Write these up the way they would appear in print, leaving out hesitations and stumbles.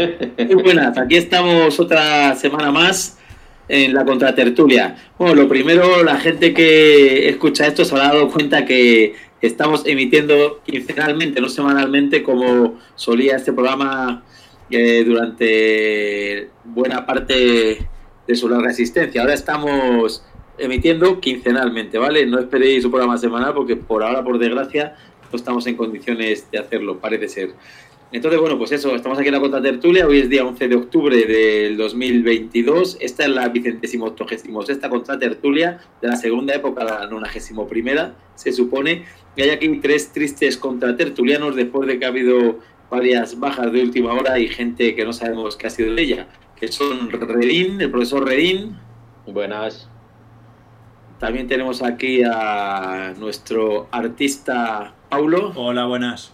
Muy buenas, aquí estamos otra semana más en la contratertulia. Bueno, lo primero, la gente que escucha esto se habrá dado cuenta que estamos emitiendo quincenalmente, no semanalmente, como solía este programa durante buena parte de su larga existencia. Ahora estamos emitiendo quincenalmente, ¿vale? No esperéis un programa semanal porque por ahora, por desgracia, no estamos en condiciones de hacerlo, parece ser. Entonces, bueno, pues eso, estamos aquí en la contratertulia, hoy es día 11 de octubre del 2022, esta es la 186ª contratertulia de la segunda época, la 91ª, se supone, y hay aquí tres tristes contratertulianos después de que ha habido varias bajas de última hora y gente que no sabemos qué ha sido de ella, que son Redín, el profesor Redín. Buenas. También tenemos aquí a nuestro artista Paulo. Hola, buenas.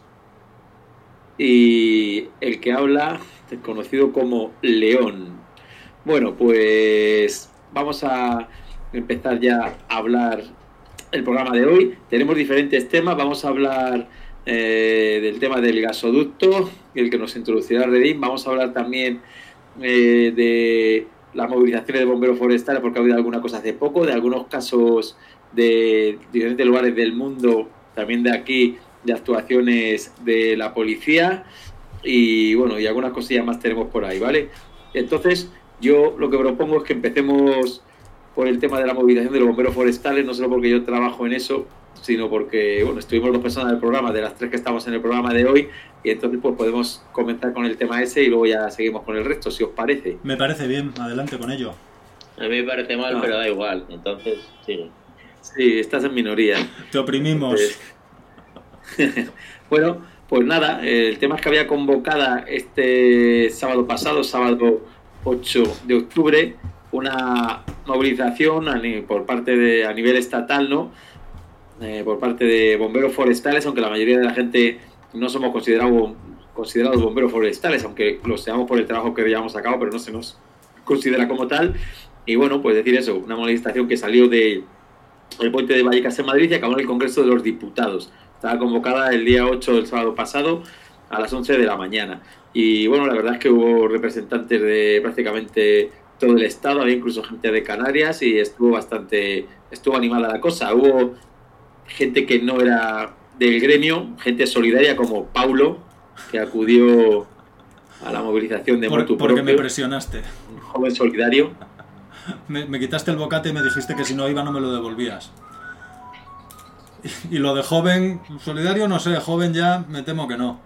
Y el que habla, conocido como León. Bueno, pues vamos a empezar ya a hablar el programa de hoy. Tenemos diferentes temas. Vamos a hablar del tema del gasoducto, el que nos introducirá Redín. Vamos a hablar también de las movilizaciones de bomberos forestales, porque ha habido alguna cosa hace poco, de algunos casos de diferentes lugares del mundo, también de aquí, de actuaciones de la policía y bueno, y algunas cosillas más tenemos por ahí, ¿vale? Entonces, yo lo que propongo es que empecemos por el tema de la movilización de los bomberos forestales, no solo porque yo trabajo en eso, sino porque, bueno, estuvimos 2 personas del programa, de las 3 que estamos en el programa de hoy, y entonces pues podemos comenzar con el tema ese y luego ya seguimos con el resto, si os parece. Me parece bien, adelante con ello. A mí me parece mal, pero da igual, entonces sigue. Sí, estás en minoría. Te oprimimos. Bueno, pues nada, el tema es que había convocada este sábado pasado, sábado 8 de octubre, una movilización por parte de, a nivel estatal, ¿no? Por parte de bomberos forestales, aunque la mayoría de la gente no somos considerados bomberos forestales, aunque lo seamos por el trabajo que llevamos a cabo, pero no se nos considera como tal. Y bueno, pues decir eso, una manifestación que salió del puente de Vallecas en Madrid y acabó en el Congreso de los Diputados. Estaba convocada el día 8 del sábado pasado a las 11 de la mañana. Y bueno, la verdad es que hubo representantes de prácticamente todo el estado, había incluso gente de Canarias y estuvo animada la cosa. Hubo gente que no era del gremio, gente solidaria como Paulo, que acudió a la movilización de motu propio. Porque me presionaste. Un joven solidario. Me quitaste el bocate y me dijiste que si no iba no me lo devolvías. Y lo de joven solidario, no sé, joven ya me temo que no.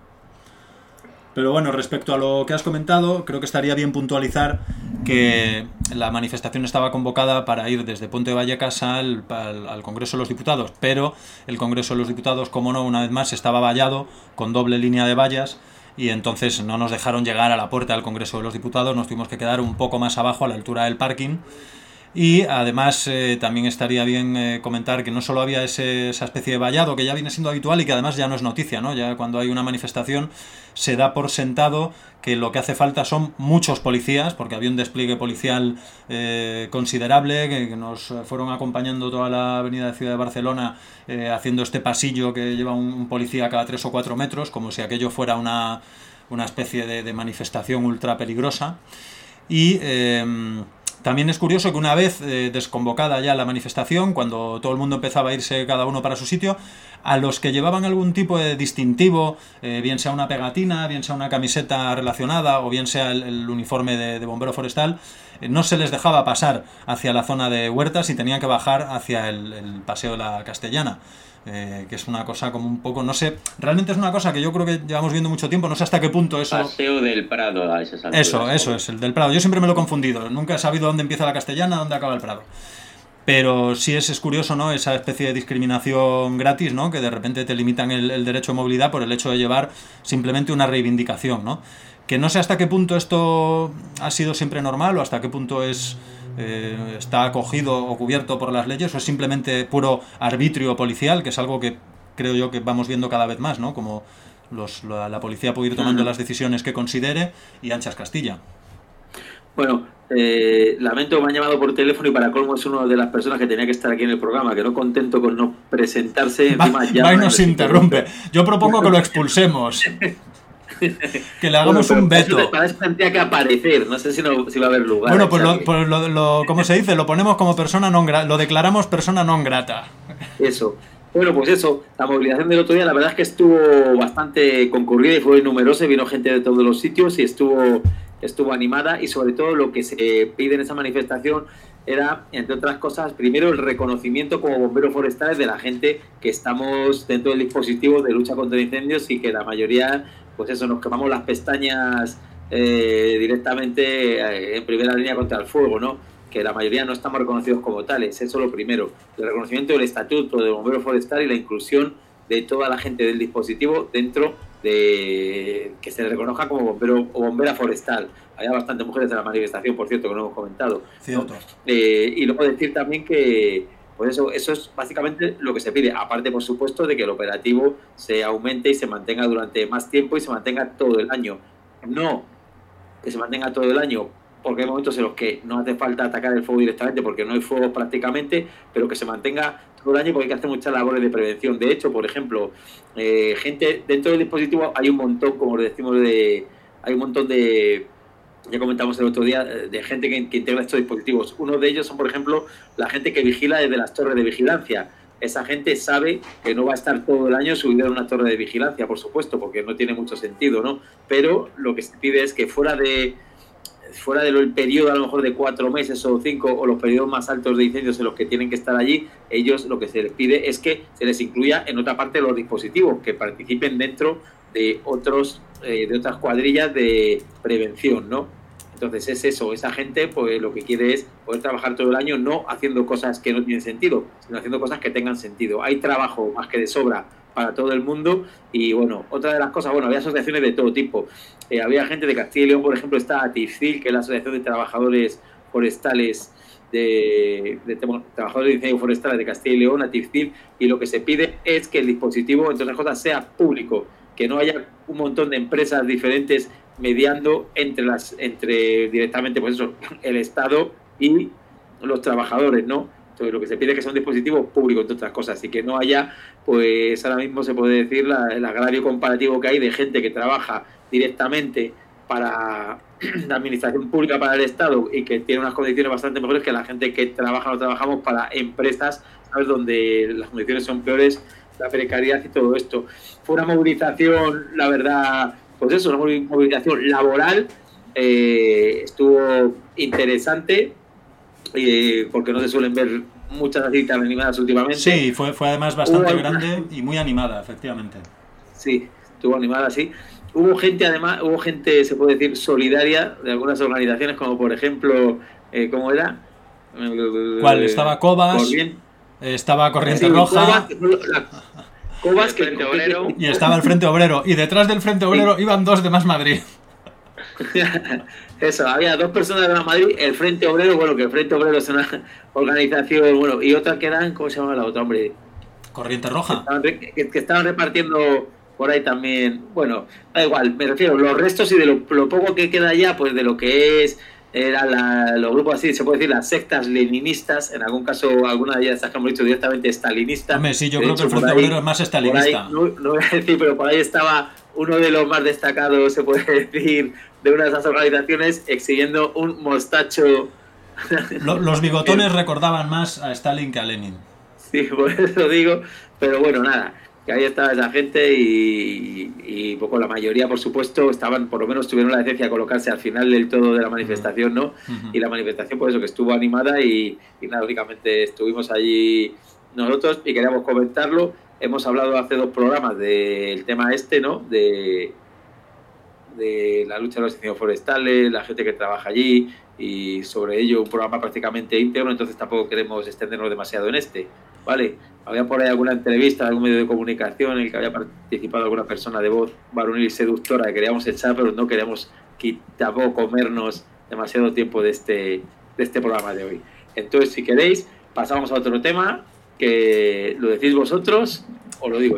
Pero bueno, respecto a lo que has comentado, creo que estaría bien puntualizar que la manifestación estaba convocada para ir desde Puente de Vallecas al Congreso de los Diputados, pero el Congreso de los Diputados, como no, una vez más estaba vallado con doble línea de vallas y entonces no nos dejaron llegar a la puerta del Congreso de los Diputados, nos tuvimos que quedar un poco más abajo a la altura del parking. Y además también estaría bien comentar que no solo había esa especie de vallado que ya viene siendo habitual y que además ya no es noticia, ¿no? Ya cuando hay una manifestación se da por sentado que lo que hace falta son muchos policías, porque había un despliegue policial considerable que nos fueron acompañando toda la avenida de Ciudad de Barcelona haciendo este pasillo que lleva un policía cada 3 o 4 metros, como si aquello fuera una especie de manifestación ultra peligrosa. Y también es curioso que una vez desconvocada ya la manifestación, cuando todo el mundo empezaba a irse cada uno para su sitio, a los que llevaban algún tipo de distintivo, bien sea una pegatina, bien sea una camiseta relacionada o bien sea el uniforme de bombero forestal, no se les dejaba pasar hacia la zona de Huertas y tenían que bajar hacia el Paseo de la Castellana. Que es una cosa como un poco, no sé, realmente es una cosa que yo creo que llevamos viendo mucho tiempo, no sé hasta qué punto eso... Paseo del Prado a esas alturas. Eso es, el del Prado. Yo siempre me lo he confundido, nunca he sabido dónde empieza la Castellana, dónde acaba el Prado. Pero sí es curioso, ¿no? Esa especie de discriminación gratis, ¿no? Que de repente te limitan el derecho a movilidad por el hecho de llevar simplemente una reivindicación, ¿no? Que no sé hasta qué punto esto ha sido siempre normal o hasta qué punto está acogido o cubierto por las leyes o es simplemente puro arbitrio policial, que es algo que creo yo que vamos viendo cada vez más, ¿no? Como la policía puede ir tomando las decisiones que considere y anchas Castilla. Bueno, lamento que me han llamado por teléfono y para colmo es una de las personas que tenía que estar aquí en el programa, que no contento con no presentarse, encima va y nos interrumpe. Yo propongo que lo expulsemos. Que le hagamos un veto. Para eso tendría que aparecer, no sé si va a haber lugar. Bueno, pues ¿cómo se dice? Lo ponemos como persona non grata, lo declaramos persona non grata. Eso. Bueno, pues eso, la movilización del otro día la verdad es que estuvo bastante concurrida y fue numerosa, vino gente de todos los sitios y estuvo animada, y sobre todo lo que se pide en esa manifestación era, entre otras cosas, primero el reconocimiento como bomberos forestales de la gente que estamos dentro del dispositivo de lucha contra incendios y que la mayoría, pues eso, nos quemamos las pestañas directamente en primera línea contra el fuego, ¿no? Que la mayoría no estamos reconocidos como tales, eso es lo primero. El reconocimiento del estatuto de bombero forestal y la inclusión de toda la gente del dispositivo dentro de que se le reconozca como bombero o bombera forestal. Había bastantes mujeres en la manifestación, por cierto, que no hemos comentado, Cierto. ¿no? Y luego decir también que pues eso es básicamente lo que se pide, aparte por supuesto de que el operativo se aumente y se mantenga durante más tiempo y se mantenga todo el año. No que se mantenga todo el año, porque hay momentos en los que no hace falta atacar el fuego directamente porque no hay fuego prácticamente, pero que se mantenga todo el año porque hay que hacer muchas labores de prevención. De hecho, por ejemplo, gente dentro del dispositivo hay un montón, como decimos, hay un montón de, ya comentamos el otro día, de gente que integra estos dispositivos. Uno de ellos son, por ejemplo, la gente que vigila desde las torres de vigilancia. Esa gente sabe que no va a estar todo el año subido en una torre de vigilancia, por supuesto, porque no tiene mucho sentido, ¿no? Pero lo que se pide es que fuera del periodo a lo mejor de 4 meses o 5 o los periodos más altos de incendios en los que tienen que estar allí, ellos lo que se les pide es que se les incluya en otra parte de los dispositivos, que participen dentro de otras cuadrillas de prevención, ¿no? Entonces es eso, esa gente pues lo que quiere es poder trabajar todo el año no haciendo cosas que no tienen sentido, sino haciendo cosas que tengan sentido. Hay trabajo más que de sobra para todo el mundo y bueno, otra de las cosas, bueno, había asociaciones de todo tipo. Había gente de Castilla y León, por ejemplo, está ATIFCIL, que es la Asociación de Trabajadores Forestales Trabajadores de Incendios Forestales de Castilla y León, ATIFCIL, y lo que se pide es que el dispositivo, entre otras cosas, sea público, que no haya un montón de empresas diferentes mediando entre directamente pues eso, el Estado y los trabajadores, ¿no? Entonces lo que se pide es que sea un dispositivo público, entre otras cosas, y que no haya, pues ahora mismo se puede decir el agravio comparativo que hay de gente que trabaja directamente para la administración pública para el Estado y que tiene unas condiciones bastante mejores que la gente que trabaja o trabajamos para empresas, ¿sabes? Donde las condiciones son peores, la precariedad y todo esto. Fue una movilización, la verdad, pues eso, una movilización laboral, estuvo interesante, porque no se suelen ver muchas citas animadas últimamente. Sí, fue además bastante grande y muy animada, efectivamente. Sí, estuvo animada, sí. Hubo gente, se puede decir, solidaria de algunas organizaciones, como por ejemplo, ¿cómo era? ¿Cuál? Estaba Cobas, estaba Corriente Roja, Cobas que Frente Obrero. Y estaba el Frente Obrero, y detrás del Frente Obrero iban 2 de Más Madrid. Eso, había 2 personas de Más Madrid, el Frente Obrero, bueno, que el Frente Obrero es una organización, bueno, y otra que eran, ¿cómo se llama la otra, hombre? Corriente Roja. Que estaban repartiendo por ahí también, bueno, da igual, me refiero, los restos y de lo poco que queda ya, pues de lo que eran los grupos así, se puede decir, las sectas leninistas, en algún caso, alguna de ellas que hemos dicho directamente estalinista. Hombre, sí, yo creo que el Frente Obrero es más estalinista. No voy a decir, pero por ahí estaba uno de los más destacados, se puede decir, de una de esas organizaciones, exhibiendo un mostacho. Los bigotones recordaban más a Stalin que a Lenin. Sí, por eso digo, pero bueno, nada, que ahí estaba esa gente y poco la mayoría, por supuesto, por lo menos tuvieron la decencia de colocarse al final del todo de la manifestación, ¿no? Y la manifestación, pues eso, que estuvo animada y nada, únicamente estuvimos allí nosotros y queríamos comentarlo. Hemos hablado hace 2 programas del tema ¿no? De la lucha de los incendios forestales, la gente que trabaja allí y sobre ello un programa prácticamente íntegro, entonces tampoco queremos extendernos demasiado en ¿vale? Había por ahí alguna entrevista en algún medio de comunicación en el que había participado alguna persona de voz varonil y seductora que queríamos echar, pero no queríamos tampoco comernos demasiado tiempo de este programa de hoy. Entonces, si queréis, pasamos a otro tema, que lo decís vosotros o lo digo yo.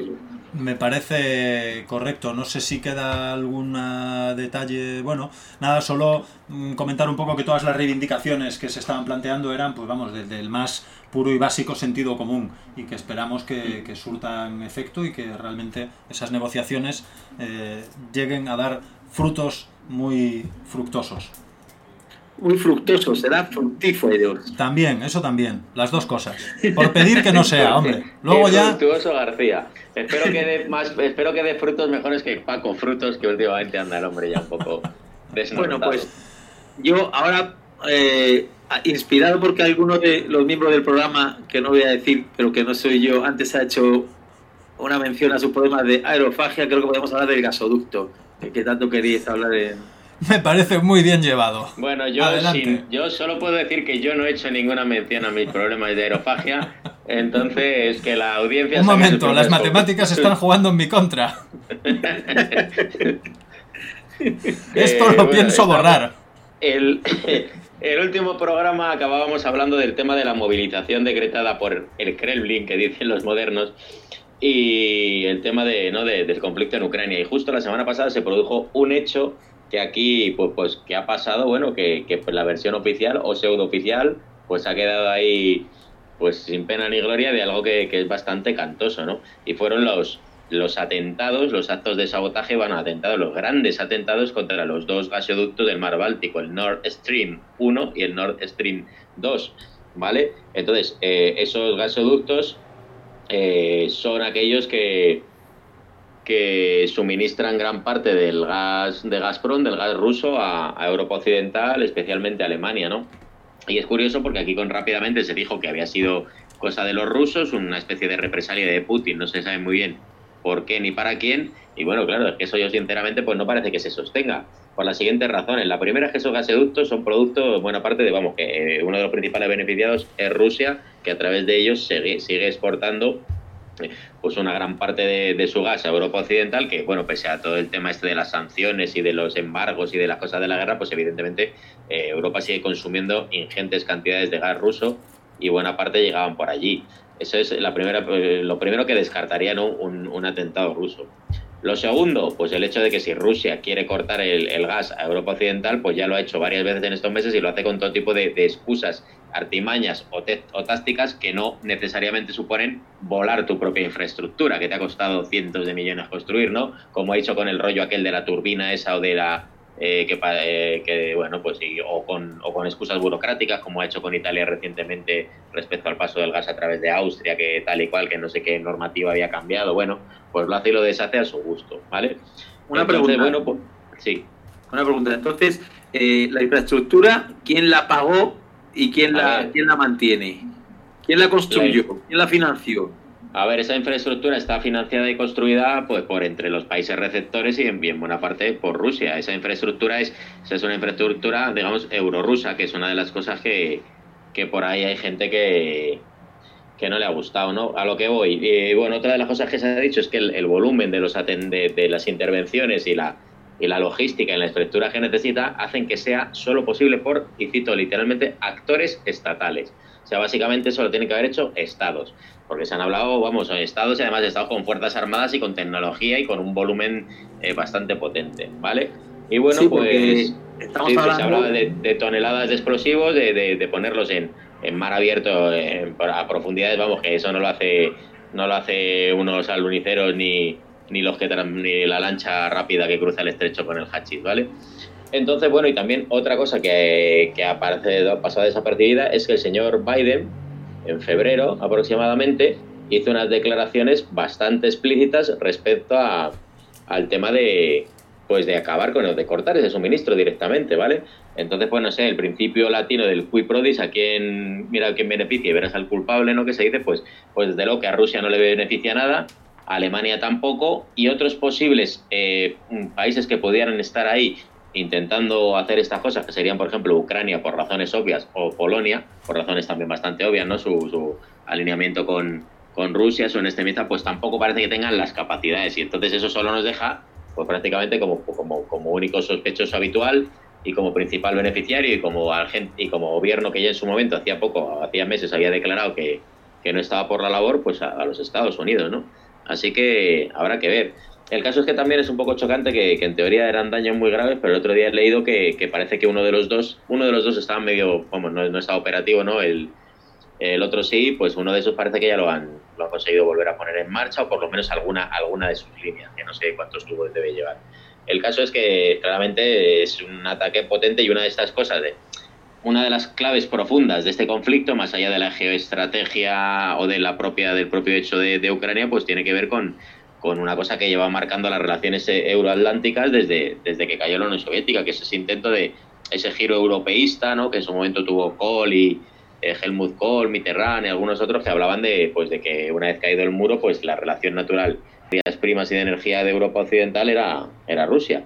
Me parece correcto. No sé si queda algún detalle. Bueno, nada, solo comentar un poco que todas las reivindicaciones que se estaban planteando eran, pues vamos, desde el más puro y básico sentido común, y que esperamos que surtan efecto y que realmente esas negociaciones lleguen a dar frutos muy fructosos. Muy fructuoso, será fructíferos. También, eso también, las dos cosas. Por pedir que no sea, hombre. Luego ya... Fructuoso García. Espero que dé frutos mejores que Paco Frutos, que últimamente anda el hombre ya un poco desnortado. Bueno, pues yo ahora, inspirado porque alguno de los miembros del programa, que no voy a decir, pero que no soy yo, antes ha hecho una mención a sus problemas de aerofagia, creo que podemos hablar del gasoducto, que tanto queríais hablar en... Me parece muy bien llevado. Bueno, yo solo puedo decir que yo no he hecho ninguna mención a mis problemas de aerofagia, entonces que la audiencia... Un momento, las matemáticas están jugando en mi contra. Esto lo pienso borrar. El último programa acabábamos hablando del tema de la movilización decretada por el Kremlin, que dicen los modernos, y el tema del conflicto en Ucrania. Y justo la semana pasada se produjo un hecho que aquí pues que ha pasado, bueno, que pues la versión oficial o pseudo-oficial pues ha quedado ahí pues sin pena ni gloria de algo que es bastante cantoso, ¿no? Y fueron los atentados, los actos de sabotaje, los grandes atentados contra los dos gasoductos del mar Báltico, el Nord Stream 1 y el Nord Stream 2, ¿vale? Entonces, esos gasoductos son aquellos que suministran gran parte del gas de Gazprom, del gas ruso, a Europa Occidental, especialmente a Alemania, ¿no? Y es curioso porque aquí rápidamente se dijo que había sido cosa de los rusos, una especie de represalia de Putin, no se sabe muy bien por qué ni para quién, y bueno, claro, es que eso yo sinceramente pues no parece que se sostenga, por las siguientes razones. La primera es que esos gasoductos son productos, buena parte de, que uno de los principales beneficiados es Rusia, que a través de ellos sigue exportando pues una gran parte de su gas a Europa Occidental, que bueno, pese a todo el tema de las sanciones y de los embargos y de las cosas de la guerra, pues evidentemente Europa sigue consumiendo ingentes cantidades de gas ruso y buena parte llegaban por allí. Eso es lo primero que descartaría, ¿no? un atentado ruso. Lo segundo, pues el hecho de que si Rusia quiere cortar el gas a Europa Occidental, pues ya lo ha hecho varias veces en estos meses y lo hace con todo tipo de excusas, artimañas o tácticas que no necesariamente suponen volar tu propia infraestructura, que te ha costado cientos de millones construir, ¿no? Como ha dicho con el rollo aquel de la turbina esa o de la... bueno, pues sí, o con excusas burocráticas, como ha hecho con Italia recientemente respecto al paso del gas a través de Austria, que tal y cual, que no sé qué normativa había cambiado. Bueno, pues lo hace y lo deshace a su gusto, ¿vale? Una pregunta. Bueno, pues, sí. Una pregunta. Entonces, la infraestructura, ¿quién la pagó y quién la mantiene? ¿Quién la construyó? ¿Quién la financió? A ver, esa infraestructura está financiada y construida pues por entre los países receptores y en bien buena parte por Rusia. Esa infraestructura es una infraestructura, digamos, eurorrusa, que es una de las cosas que por ahí hay gente que no le ha gustado, ¿no? A lo que voy. Bueno, otra de las cosas que se ha dicho es que el volumen de las intervenciones y la logística en la estructura que necesita hacen que sea solo posible por, y cito literalmente, actores estatales. O sea, básicamente eso lo tienen que haber hecho estados. Porque se han hablado, estados y además estados con fuerzas armadas y con tecnología y con un volumen bastante potente, ¿vale? Y bueno, sí, pues hablando... se hablaba de toneladas de explosivos, de ponerlos en mar abierto a profundidades, que eso no lo hace unos aluniceros ni la lancha rápida que cruza el estrecho con el hachís, ¿vale? Entonces, bueno, y también otra cosa que ha pasado desapercibida es que el señor Biden, en febrero aproximadamente, hizo unas declaraciones bastante explícitas respecto al tema de acabar de cortar ese suministro directamente, ¿vale? Entonces, pues no sé, el principio latino del qui prodis, a quién beneficia y verás al culpable, ¿no? Que se dice, pues desde luego que a Rusia no le beneficia nada, a Alemania tampoco, y otros posibles países que pudieran estar ahí intentando hacer estas cosas, que serían, por ejemplo, Ucrania por razones obvias, o Polonia por razones también bastante obvias, ¿no? Su alineamiento con Rusia, su extremista, pues tampoco parece que tengan las capacidades, y entonces eso solo nos deja pues prácticamente como único sospechoso habitual y como principal beneficiario y como gobierno que ya en su momento, hacía meses, había declarado que no estaba por la labor, pues a los Estados Unidos, ¿no? Así que habrá que ver. El caso es que también es un poco chocante que en teoría eran daños muy graves, pero el otro día he leído que parece que uno de los dos estaba medio, vamos, no estaba operativo, ¿no? El otro sí, pues uno de esos parece que ya lo han conseguido volver a poner en marcha, o por lo menos alguna de sus líneas, que no sé cuántos tubos debe llevar. El caso es que claramente es un ataque potente, y una de estas cosas, una de las claves profundas de este conflicto, más allá de la geoestrategia o del propio hecho de Ucrania, pues tiene que ver con una cosa que lleva marcando las relaciones euroatlánticas desde que cayó la Unión Soviética, que es ese intento de ese giro europeísta, ¿no? Que en su momento tuvo Kohl y Helmut Kohl, Mitterrand y algunos otros, que hablaban de que una vez caído el muro, pues la relación natural de materias primas y de energía de Europa Occidental era Rusia.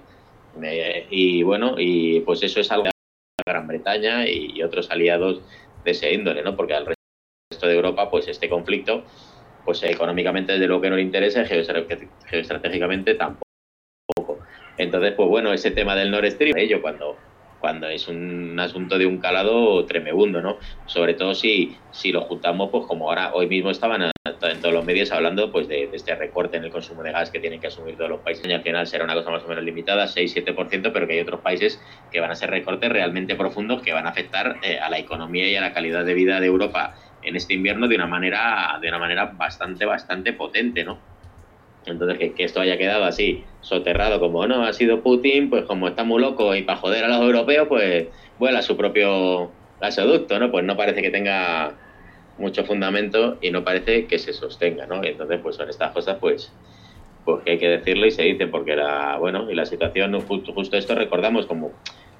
Y bueno, y pues eso es algo de Gran Bretaña y otros aliados de ese índole, ¿no? Porque al resto de Europa, pues este conflicto, pues económicamente desde luego que no le interesa, geoestratégicamente tampoco. Entonces, pues bueno, ese tema del Nord Stream, cuando es un asunto de un calado tremebundo, ¿no? Sobre todo si lo juntamos, pues como hoy mismo estaban en todos los medios hablando, pues de este recorte en el consumo de gas que tienen que asumir todos los países, y al final será una cosa más o menos limitada, 6-7%, pero que hay otros países que van a ser recortes realmente profundos que van a afectar a la economía y a la calidad de vida de Europa en este invierno de una manera bastante potente, ¿no? Entonces, que esto haya quedado así, soterrado, como no ha sido Putin, pues como está muy loco y para joder a los europeos, pues vuela su propio gasoducto, ¿no? Pues no parece que tenga mucho fundamento y no parece que se sostenga, ¿no? Y entonces, pues son estas cosas, pues que hay que decirlo y se dice, porque la situación, justo esto recordamos como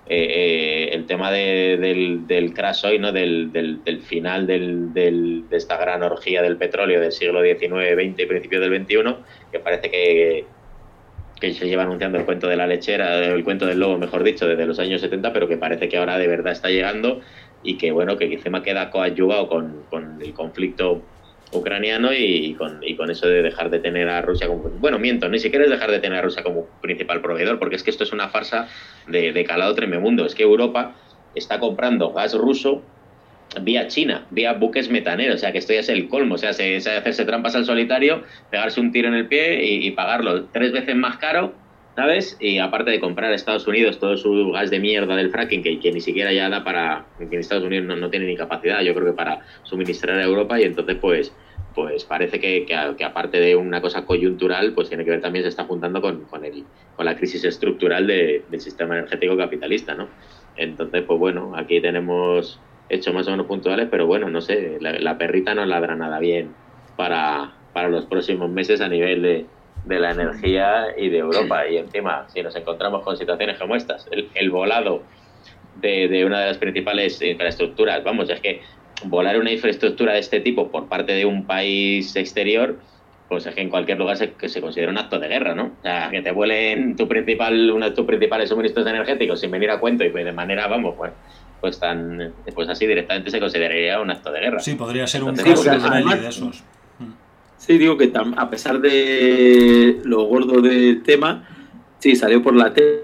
el tema del crash hoy, ¿no? Del final de esta gran orgía del petróleo del siglo XIX, XX y principios del XXI, que parece que se lleva anunciando el cuento de la lechera, el cuento del lobo, mejor dicho, desde los años 70, pero que parece que ahora de verdad está llegando, y que bueno, que encima queda coadyuvado con el conflicto ucraniano y con eso de dejar de tener a Rusia como... Bueno, miento, ni siquiera es dejar de tener a Rusia como principal proveedor, porque es que esto es una farsa de calado tremebundo. Es que Europa está comprando gas ruso vía China, vía buques metaneros, o sea que esto ya es el colmo, o sea, hacerse trampas al solitario, pegarse un tiro en el pie y pagarlo 3 veces más caro, ¿sabes? Y aparte de comprar a Estados Unidos todo su gas de mierda del fracking, que ni siquiera ya da para... que Estados Unidos no tiene ni capacidad, yo creo que para suministrar a Europa, y entonces pues parece que aparte de una cosa coyuntural, pues tiene que ver también, se está juntando con la crisis estructural del sistema energético capitalista, ¿no? Entonces, pues bueno, aquí tenemos hechos más o menos puntuales, pero bueno, no sé, la perrita no ladra nada bien para los próximos meses a nivel de la energía y de Europa. Y encima, si nos encontramos con situaciones como estas, el volado de una de las principales infraestructuras, vamos, es que volar una infraestructura de este tipo por parte de un país exterior, pues es que en cualquier lugar se considera un acto de guerra, ¿no? O sea, que te vuelen uno de tus principales suministros energéticos sin venir a cuento y de manera, vamos, pues así directamente se consideraría un acto de guerra. Sí, podría ser un caso de esos. Sí, digo que a pesar de lo gordo del tema, sí, salió por la tele.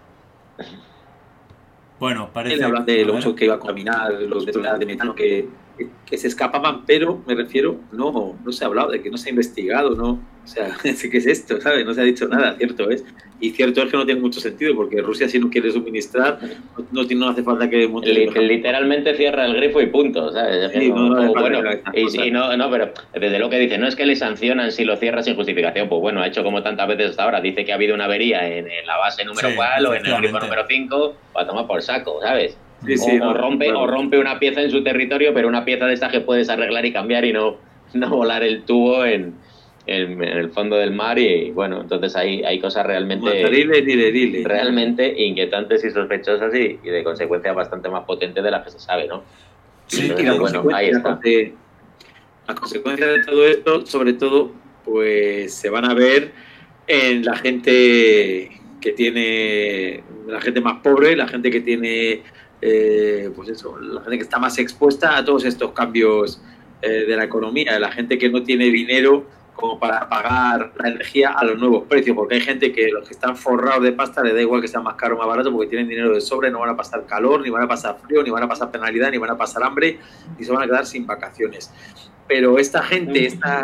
Bueno, parece... Hablan de lo mucho que iba a contaminar los toneladas de metano que se escapaban, pero me refiero, no se ha hablado de que no se ha investigado, ¿no? O sea, ¿qué es esto? ¿Sabes? No se ha dicho nada, cierto es. Y cierto es que no tiene mucho sentido, porque Rusia, si no quiere suministrar, no hace falta que monte... Literalmente cierra el grifo y punto, ¿sabes? Sí, pero desde lo que dice, no es que le sancionan si lo cierra sin justificación, pues bueno, ha hecho como tantas veces hasta ahora, dice que ha habido una avería en la base número cual o en el grifo número 5, va a tomar por saco, ¿sabes? Sí, o rompe una pieza en su territorio, pero una pieza de estas que puedes arreglar y cambiar y no volar el tubo en el fondo del mar. Y bueno, entonces hay cosas realmente inquietantes y sospechosas y de consecuencia bastante más potentes de las que se sabe, ¿no? Sí, entonces, ahí está. Las consecuencias de todo esto, sobre todo, pues se van a ver en la gente que tiene, la gente más pobre, la gente que tiene... pues eso, la gente que está más expuesta a todos estos cambios de la economía, la gente que no tiene dinero como para pagar la energía a los nuevos precios, porque hay gente que los que están forrados de pasta les da igual que sea más caro o más barato porque tienen dinero de sobra y no van a pasar calor, ni van a pasar frío, ni van a pasar penalidad, ni van a pasar hambre, y se van a quedar sin vacaciones. Pero esta gente,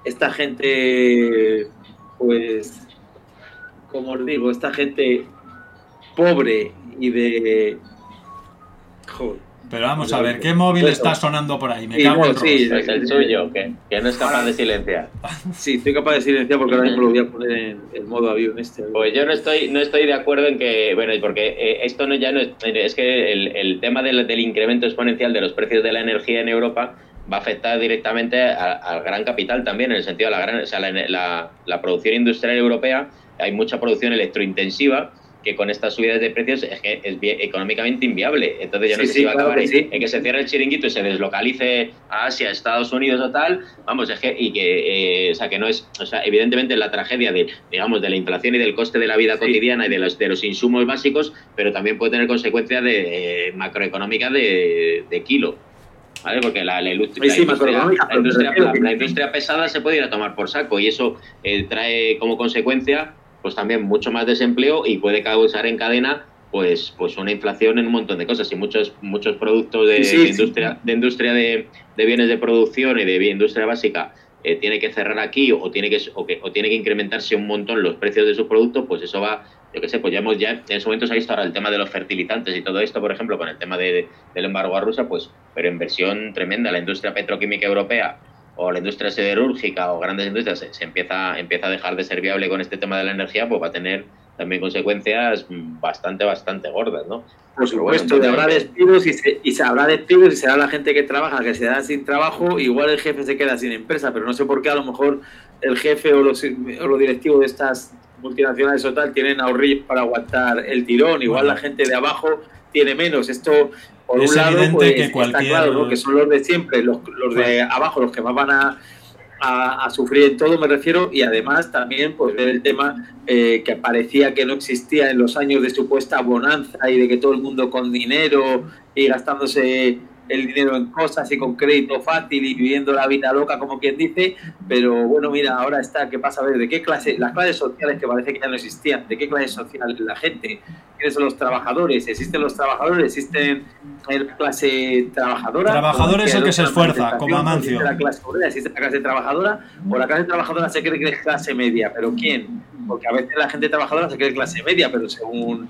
esta gente, pues, como os digo, esta gente pobre y de... Joder. Pero vamos a ver, ¿qué móvil está sonando por ahí? Me cago en sí, es el suyo, que no es capaz de silenciar. Sí, estoy capaz de silenciar porque ahora mismo lo voy a poner en el modo avión este. Pues yo no estoy de acuerdo en que, bueno, porque esto no es que el tema del incremento exponencial de los precios de la energía en Europa va a afectar directamente al gran capital también, en el sentido de la producción industrial europea. Hay mucha producción electrointensiva que con estas subidas de precios es que es económicamente inviable. Entonces yo no sé si va a acabar en que se cierre el chiringuito y se deslocalice a Asia, a Estados Unidos o tal. Vamos, es que que no es, evidentemente la tragedia de la inflación y del coste de la vida cotidiana y de los insumos básicos, pero también puede tener consecuencias macroeconómicas de kilo. ¿Vale? Porque la industria pesada se puede ir a tomar por saco y eso trae como consecuencia pues también mucho más desempleo y puede causar en cadena pues una inflación en un montón de cosas. Y muchos productos de industria de bienes de producción y de industria básica tiene que cerrar aquí o tiene que incrementarse un montón los precios de sus productos, pues eso va, yo qué sé, pues ya en ese momento se ha visto ahora el tema de los fertilizantes y todo esto, por ejemplo, con el tema del embargo a Rusia, pues, pero inversión tremenda. La industria petroquímica europea o la industria siderúrgica o grandes industrias se empieza a dejar de ser viable con este tema de la energía, pues va a tener también consecuencias bastante gordas, ¿no? Por supuesto, habrá despidos y se habrá despidos y será la gente que trabaja que se da sin trabajo. Igual el jefe se queda sin empresa, pero no sé por qué a lo mejor el jefe o los directivos de estas multinacionales o tal tienen ahorrillos para aguantar el tirón. Igual la gente de abajo tiene menos. Esto, por un lado, pues, que está claro, ¿no? Que son los de siempre, los de abajo, los que más van a sufrir en todo, me refiero, y además también pues ver el tema que parecía que no existía en los años de supuesta bonanza y de que todo el mundo con dinero y gastándose el dinero en cosas y con crédito fácil y viviendo la vida loca, como quien dice. Pero bueno, mira, ahora está, ¿qué pasa? A ver, ¿de qué clase? Las clases sociales que parece que ya no existían, ¿de qué clase social es la gente? ¿Quiénes son los trabajadores? ¿Existen los trabajadores? ¿Existen la clase trabajadora? Trabajador es el que se esfuerza, como Amancio. ¿Existe la clase obrera? ¿Existe la clase trabajadora? ¿O la clase trabajadora se cree que es clase media? ¿Pero quién? Porque a veces la gente trabajadora se cree clase media, pero según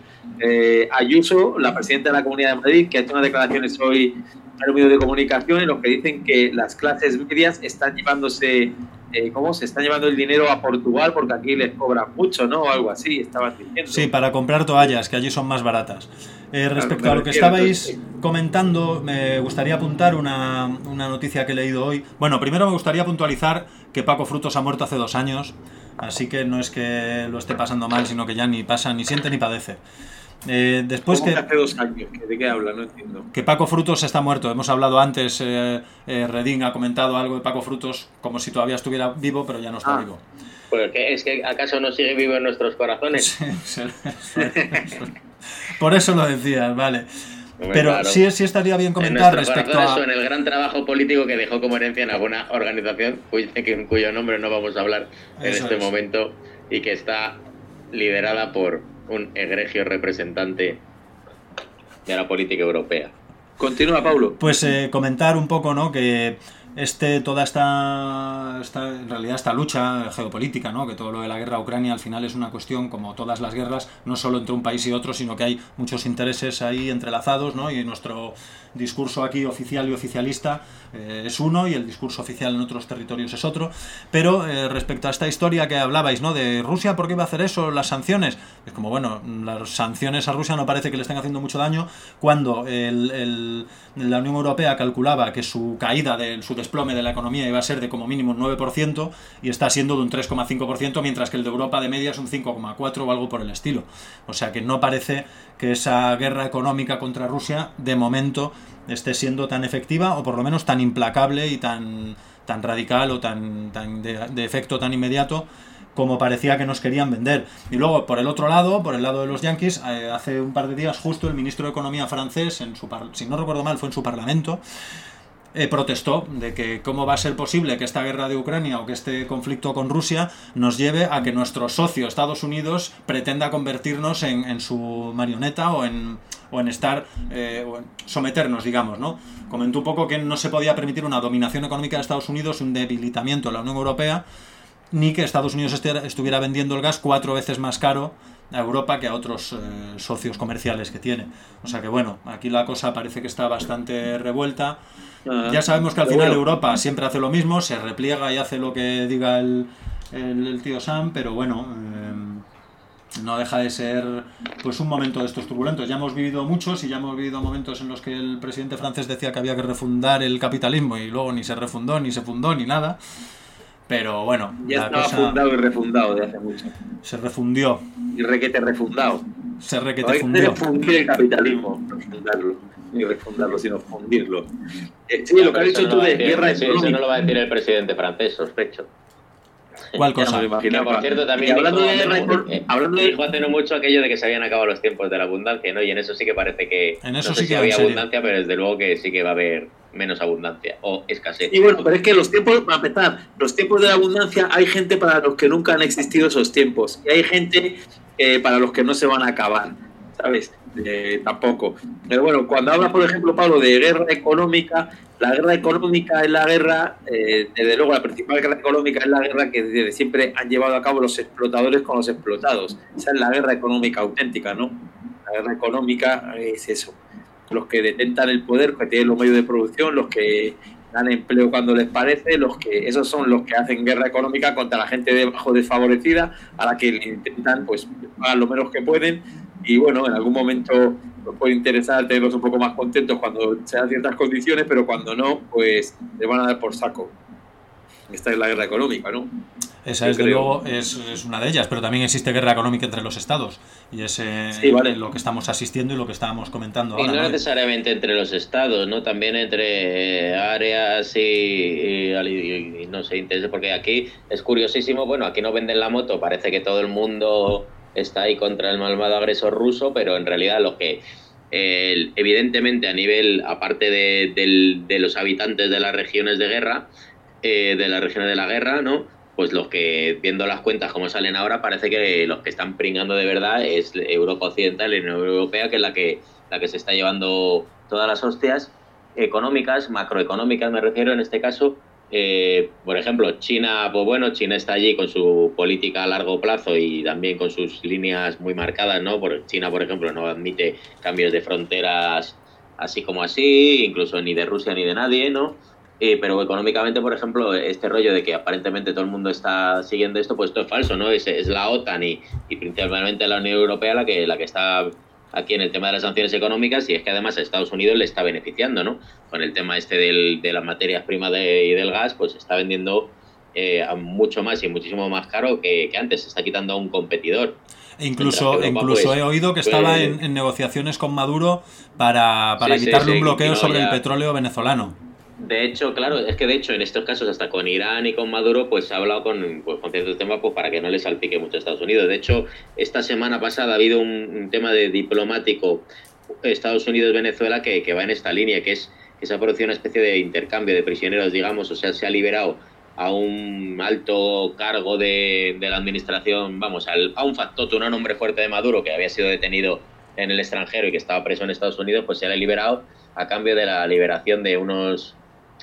Ayuso, la presidenta de la Comunidad de Madrid, que ha hecho unas declaraciones hoy en los medios de comunicación en los que dicen que las clases medias están llevándose, se está llevando el dinero a Portugal porque aquí les cobran mucho, ¿no? O algo así, estaban diciendo. Sí, para comprar toallas, que allí son más baratas. Respecto a lo que estabais comentando, me gustaría apuntar una noticia que he leído hoy. Bueno, primero me gustaría puntualizar que Paco Frutos ha muerto hace 2 años, así que no es que lo esté pasando mal, sino que ya ni pasa, ni siente, ni padece. Después ¿Cómo que hace 2 años? ¿De qué habla? No entiendo. Que Paco Frutos está muerto. Hemos hablado antes, Redín ha comentado algo de Paco Frutos como si todavía estuviera vivo, pero ya no está vivo. Pues es que ¿acaso no sigue vivo en nuestros corazones? Sí, por eso lo decías, vale. Pero claro, sí estaría bien comentar respecto a... En el gran trabajo político que dejó como herencia en alguna organización cuyo nombre no vamos a hablar en este momento y que está liderada por un egregio representante de la política europea. Continúa, Pablo. Pues comentar un poco, ¿no? Que toda esta en realidad esta lucha geopolítica, ¿no? Que todo lo de la guerra a Ucrania al final es una cuestión, como todas las guerras, no solo entre un país y otro, sino que hay muchos intereses ahí entrelazados, ¿no? Y nuestro discurso aquí oficial y oficialista es uno y el discurso oficial en otros territorios es otro. Pero respecto a esta historia que hablabais, ¿no? De Rusia, ¿por qué iba a hacer eso? Las sanciones. Es como, bueno, las sanciones a Rusia no parece que le estén haciendo mucho daño cuando la Unión Europea calculaba que su caída, su desplome de la economía iba a ser de como mínimo un 9% y está siendo de un 3,5%, mientras que el de Europa de media es un 5,4% o algo por el estilo. O sea que no parece que esa guerra económica contra Rusia de momento esté siendo tan efectiva o por lo menos tan implacable y tan radical o tan de efecto tan inmediato como parecía que nos querían vender. Y luego, por el otro lado, por el lado de los yanquis, hace un par de días justo el ministro de Economía francés, si no recuerdo mal, fue en su parlamento, protestó de que cómo va a ser posible que esta guerra de Ucrania o que este conflicto con Rusia nos lleve a que nuestro socio Estados Unidos pretenda convertirnos en su marioneta o o en estar, o en someternos, digamos, ¿no? Comentó un poco que no se podía permitir una dominación económica de Estados Unidos, un debilitamiento de la Unión Europea, ni que Estados Unidos estuviera vendiendo el gas 4 veces más caro a Europa que a otros socios comerciales que tiene. O sea que bueno, aquí la cosa parece que está bastante revuelta. Ya sabemos que al final Europa siempre hace lo mismo, se repliega y hace lo que diga el tío Sam, pero bueno, no deja de ser pues un momento de estos turbulentos. Ya hemos vivido muchos y ya hemos vivido momentos en los que el presidente francés decía que había que refundar el capitalismo y luego ni se refundó, ni se fundó, ni nada. Pero bueno, ya estaba fundado y refundado de hace mucho. Se refundió. Y requete refundado. Se requete fundió. No fundir el capitalismo, no fundarlo, ni refundarlo, sino fundirlo. Sí, lo que has dicho tú de guerra económica. Eso no lo va a decir el presidente francés, sospecho. ¿Cuál cosa? Por cierto, también hablando dijo hace no mucho aquello de que se habían acabado los tiempos de la abundancia, ¿no? Y en eso sí que parece que en eso no sí sé que si había serio. abundancia, pero desde luego que sí que va a haber menos abundancia o escasez. Y bueno, pero es que los tiempos, para empezar, los tiempos de la abundancia, hay gente para los que nunca han existido esos tiempos y hay gente para los que no se van a acabar, ¿sabes? Tampoco. Pero bueno, cuando hablas, por ejemplo, Pablo, de guerra económica, la guerra económica es la guerra, desde luego la principal guerra económica es la guerra que desde siempre han llevado a cabo los explotadores con los explotados. Esa es la guerra económica auténtica, ¿no? La guerra económica es eso. Los que detentan el poder, que tienen los medios de producción, los que dan empleo cuando les parece, esos son los que hacen guerra económica contra la gente debajo desfavorecida, a la que le intentan pues pagar lo menos que pueden, y bueno, en algún momento nos puede interesar tenerlos un poco más contentos cuando se dan ciertas condiciones, pero cuando no, pues les van a dar por saco. Esta es la guerra económica, ¿no? Esa, desde luego, es una de ellas, pero también existe guerra económica entre los estados, y es lo que estamos asistiendo y lo que estábamos comentando ahora. Y no necesariamente entre los estados, ¿no? También entre áreas y no sé, intereses, porque aquí es curiosísimo, bueno, aquí no venden la moto, parece que todo el mundo está ahí contra el malvado agresor ruso, pero en realidad lo que evidentemente a nivel, aparte de los habitantes de las regiones de guerra, de las regiones de la guerra, ¿no? Pues los que, viendo las cuentas como salen ahora, parece que los que están pringando de verdad es Europa Occidental y la Unión Europea, que es la que se está llevando todas las hostias económicas, macroeconómicas me refiero en este caso. Por ejemplo, China, pues bueno, China está allí con su política a largo plazo y también con sus líneas muy marcadas, ¿no? Porque China, por ejemplo, no admite cambios de fronteras así como así, incluso ni de Rusia ni de nadie, ¿no? Pero económicamente, por ejemplo, este rollo de que aparentemente todo el mundo está siguiendo esto, pues esto es falso, ¿no? Es la OTAN y principalmente la Unión Europea la que está aquí en el tema de las sanciones económicas, y es que además a Estados Unidos le está beneficiando, ¿no? Con el tema este de las materias primas y del gas, pues se está vendiendo a mucho más y muchísimo más caro que antes, se está quitando a un competidor. Incluso he oído que estaba en negociaciones con Maduro para quitarle un bloqueo sobre el petróleo venezolano. De hecho, claro, es que de hecho en estos casos hasta con Irán y con Maduro pues se ha hablado con ciertos temas pues para que no le salpique mucho a Estados Unidos. De hecho, esta semana pasada ha habido un tema de diplomático Estados Unidos-Venezuela que va en esta línea, que se ha producido una especie de intercambio de prisioneros, digamos, o sea, se ha liberado a un alto cargo de la administración, vamos, a un factotum, un hombre fuerte de Maduro que había sido detenido en el extranjero y que estaba preso en Estados Unidos, pues se le ha liberado a cambio de la liberación de unos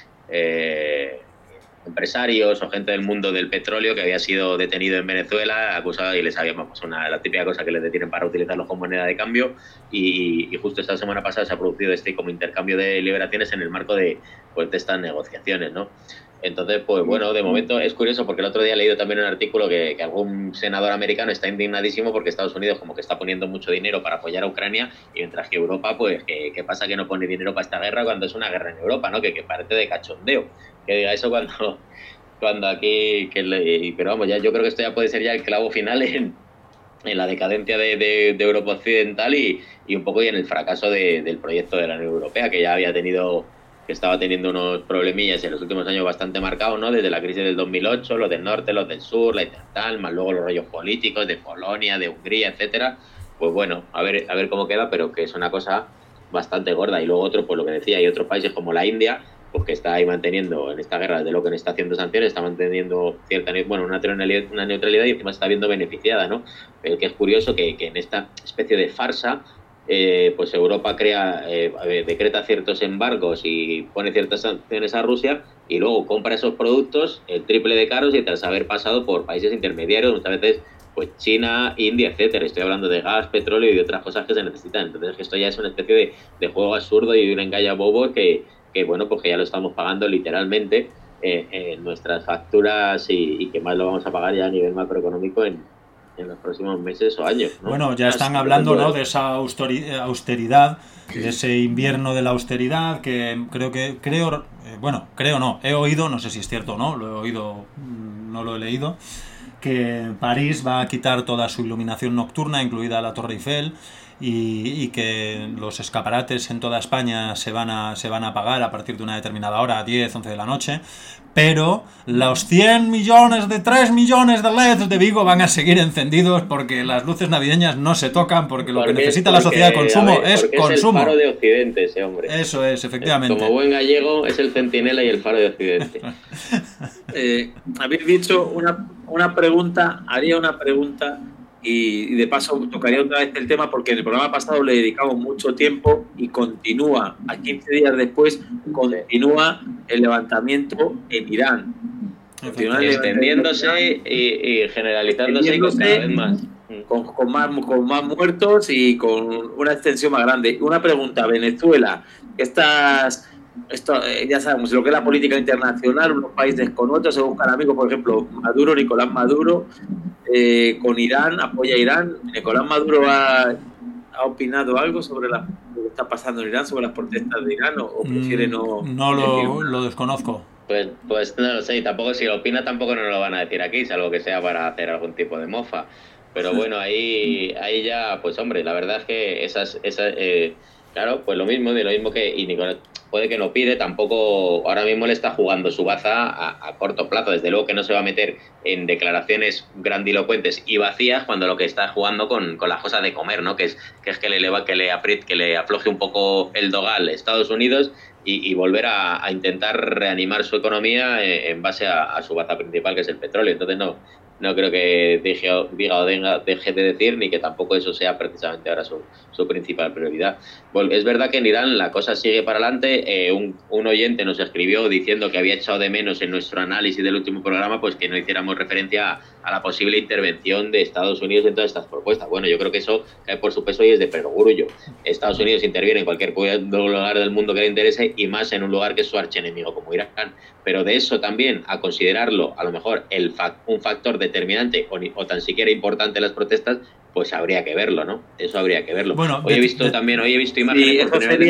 empresarios o gente del mundo del petróleo que había sido detenido en Venezuela, acusado, y les había, vamos, la típica cosa que les detienen para utilizarlos como moneda de cambio, y justo esta semana pasada se ha producido este como intercambio de liberaciones en el marco de estas negociaciones, ¿no? Entonces, pues bueno, de momento es curioso porque el otro día he leído también un artículo que algún senador americano está indignadísimo porque Estados Unidos como que está poniendo mucho dinero para apoyar a Ucrania, y mientras que Europa, pues, ¿qué pasa que no pone dinero para esta guerra cuando es una guerra en Europa, ¿no? Que parece de cachondeo que diga eso cuando aquí... pero vamos, ya yo creo que esto ya puede ser ya el clavo final en la decadencia de Europa Occidental y un poco y en el fracaso del proyecto de la Unión Europea, que ya estaba teniendo unos problemillas en los últimos años bastante marcados, ¿no? Desde la crisis del 2008, los del norte, los del sur, la intertal, más luego los rollos políticos de Polonia, de Hungría, etcétera. Pues bueno, a ver cómo queda, pero que es una cosa bastante gorda. Y luego otro, pues lo que decía, hay otros países como la India, pues que está ahí manteniendo en esta guerra, desde lo que no está haciendo sanciones, está manteniendo una neutralidad y encima está viendo beneficiada, ¿no? Pero que es curioso que en esta especie de farsa pues Europa decreta ciertos embargos y pone ciertas sanciones a Rusia y luego compra esos productos el triple de caros y tras haber pasado por países intermediarios, muchas veces pues China, India, etcétera. Estoy hablando de gas, petróleo y de otras cosas que se necesitan. Entonces esto ya es una especie de juego absurdo y de un engaño bobo que bueno, pues que ya lo estamos pagando literalmente en nuestras facturas y que más lo vamos a pagar ya a nivel macroeconómico en los próximos meses o años, ¿no? Bueno, ya están hablando, ¿no?, de esa austeridad, de ese invierno de la austeridad, que he oído, no sé si es cierto o no, lo he oído, no lo he leído, que París va a quitar toda su iluminación nocturna, incluida la Torre Eiffel, y que los escaparates en toda España se van a apagar a partir de una determinada hora, a 10, 11 de la noche, pero los 100 millones de 3 millones de LEDs de Vigo van a seguir encendidos porque las luces navideñas no se tocan, porque lo que necesita la sociedad de consumo es consumo. Es el faro de Occidente ese hombre. Eso es, efectivamente. Como buen gallego, es el centinela y el faro de Occidente. Habéis dicho una pregunta, haría una pregunta y de paso tocaría otra vez el tema porque en el programa pasado le dedicamos mucho tiempo y continúa, a 15 días después, continúa el levantamiento en Irán. Extendiéndose y generalizándose cada vez más. Con más muertos y con una extensión más grande. Una pregunta, Venezuela, ya sabemos lo que es la política internacional, unos países con otros se buscan amigos, por ejemplo, Nicolás Maduro, con Irán, apoya a Irán. ¿Nicolás Maduro ha opinado algo sobre lo que está pasando en Irán, sobre las protestas de Irán, o prefiere no? No lo desconozco. Pues no lo sé, y tampoco si lo opina tampoco nos lo van a decir aquí, salvo que sea para hacer algún tipo de mofa. Pero bueno, ahí ya, pues hombre, la verdad es que claro, pues lo mismo que y Nicolás puede que no pide, tampoco ahora mismo le está jugando su baza a corto plazo. Desde luego que no se va a meter en declaraciones grandilocuentes y vacías cuando lo que está jugando con las cosas de comer, ¿no? Que es que le afloje un poco el dogal a Estados Unidos y volver a intentar reanimar su economía en base a su baza principal, que es el petróleo. Entonces no creo que deje de decir, ni que tampoco eso sea precisamente ahora su principal prioridad. Bueno, es verdad que en Irán la cosa sigue para adelante. Un oyente nos escribió diciendo que había echado de menos en nuestro análisis del último programa pues que no hiciéramos referencia a la posible intervención de Estados Unidos en todas estas propuestas. Bueno, yo creo que eso cae por su peso y es de perogrullo. Estados Unidos interviene en cualquier lugar del mundo que le interese y más en un lugar que es su archienemigo como Irán. Pero de eso también a considerarlo a lo mejor un factor determinante o tan siquiera importante en las protestas, pues habría que verlo, ¿no? Eso habría que verlo. Bueno, hoy he visto imágenes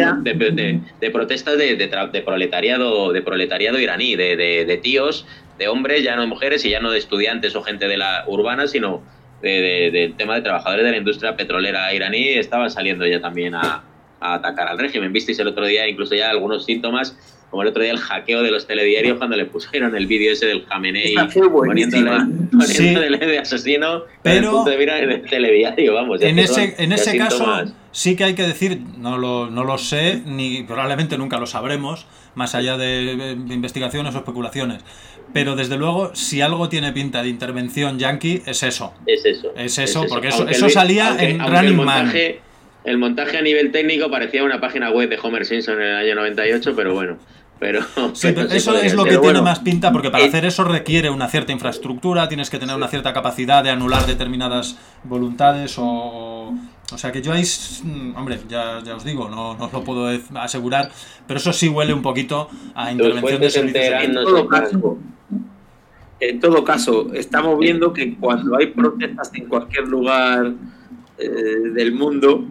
de protestas de proletariado iraní, de tíos, de hombres, ya no de mujeres y ya no de estudiantes o gente de la urbana, sino del tema de trabajadores de la industria petrolera iraní. Estaban saliendo ya también a atacar al régimen. Visteis el otro día incluso ya algunos síntomas, como el otro día el hackeo de los telediarios cuando le pusieron el vídeo ese del Khamenei poniéndole de asesino, pero el punto de mira del telediario, vamos. En ese caso sí que hay que decir, no lo sé, ni probablemente nunca lo sabremos, más allá de investigaciones o especulaciones. Pero desde luego, si algo tiene pinta de intervención yanqui, es eso. Es eso, porque eso salía en Running Man. El montaje a nivel técnico parecía una página web de Homer Simpson en el año 98, pero bueno. Pero eso es lo que tiene más pinta, porque para hacer eso requiere una cierta infraestructura, tienes que tener una cierta capacidad de anular determinadas voluntades o sea que yo ahí, hombre, ya os digo, no os lo puedo asegurar, pero eso sí huele un poquito a intervención de servicios. En todo caso, estamos viendo que cuando hay protestas en cualquier lugar del mundo,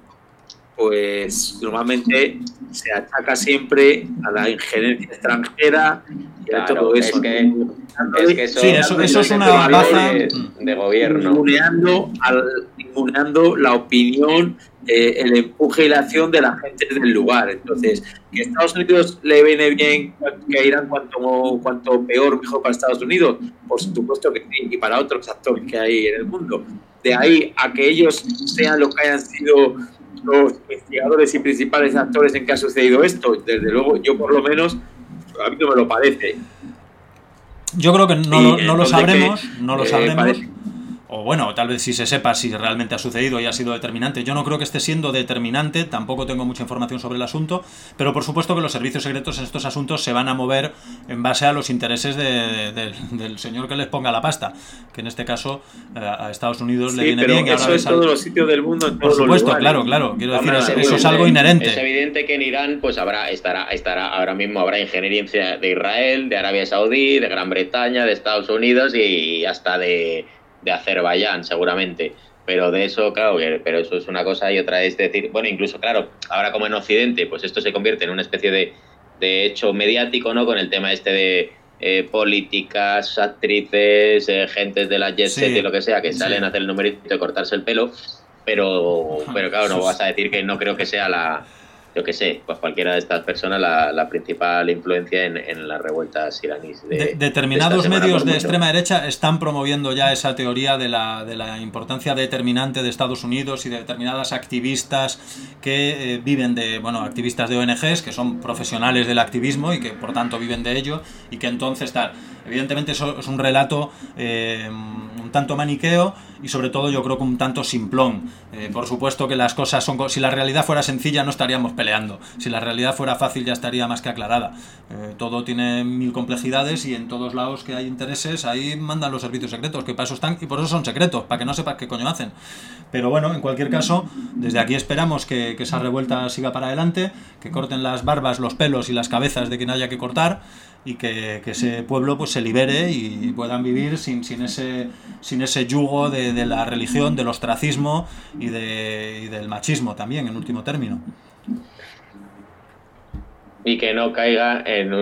pues normalmente se ataca siempre a la injerencia extranjera y a todo eso. Es que eso es una baza de gobierno. Inmunando la opinión, el empuje y la acción de la gente del lugar. Entonces, que a Estados Unidos le viene bien que Irán cuanto peor, mejor para Estados Unidos, por supuesto que sí, y para otros actores que hay en el mundo. De ahí a que ellos sean los que hayan sido los investigadores y principales actores en que ha sucedido esto, desde luego yo por lo menos a mí no me lo parece. Yo creo que no lo sabremos, o bueno, tal vez si se sepa si realmente ha sucedido y ha sido determinante. Yo no creo que esté siendo determinante, tampoco tengo mucha información sobre el asunto, pero por supuesto que los servicios secretos en estos asuntos se van a mover en base a los intereses del señor que les ponga la pasta, que en este caso a Estados Unidos le viene bien. Y eso es todos los sitios del mundo, en todos por supuesto, los lugares. claro, quiero decir, eso es algo inherente. Es evidente que en Irán pues estará ahora mismo habrá injerencia de Israel, de Arabia Saudí, de Gran Bretaña, de Estados Unidos y hasta de Azerbaiyán, seguramente. Pero de eso, claro, pero eso es una cosa y otra es decir, bueno, incluso, claro, ahora como en Occidente, pues esto se convierte en una especie de hecho mediático, ¿no? Con el tema de políticas, actrices, gentes de la jet set y lo que sea, que salen a hacer el numerito de cortarse el pelo, pero claro, no vas a decir que no creo que sea yo que sé, pues cualquiera de estas personas la principal influencia en las revueltas iraníes. Determinados medios de extrema derecha están promoviendo ya esa teoría de la importancia determinante de Estados Unidos y de determinadas activistas que viven activistas de ONGs, que son profesionales del activismo y que por tanto viven de ello, y que entonces evidentemente eso es un relato un tanto maniqueo y sobre todo yo creo que un tanto simplón. Por supuesto que las cosas si la realidad fuera sencilla no estaríamos peleando, si la realidad fuera fácil ya estaría más que aclarada. Todo tiene mil complejidades y en todos lados que hay intereses ahí mandan los servicios secretos, que para eso están y por eso son secretos, para que no sepas qué coño hacen. Pero bueno, en cualquier caso, desde aquí esperamos que esa revuelta siga para adelante, que corten las barbas, los pelos y las cabezas de quien haya que cortar, y que ese pueblo pues se libere y puedan vivir sin ese yugo de la religión, del ostracismo y del machismo también, en último término. Y que no caiga en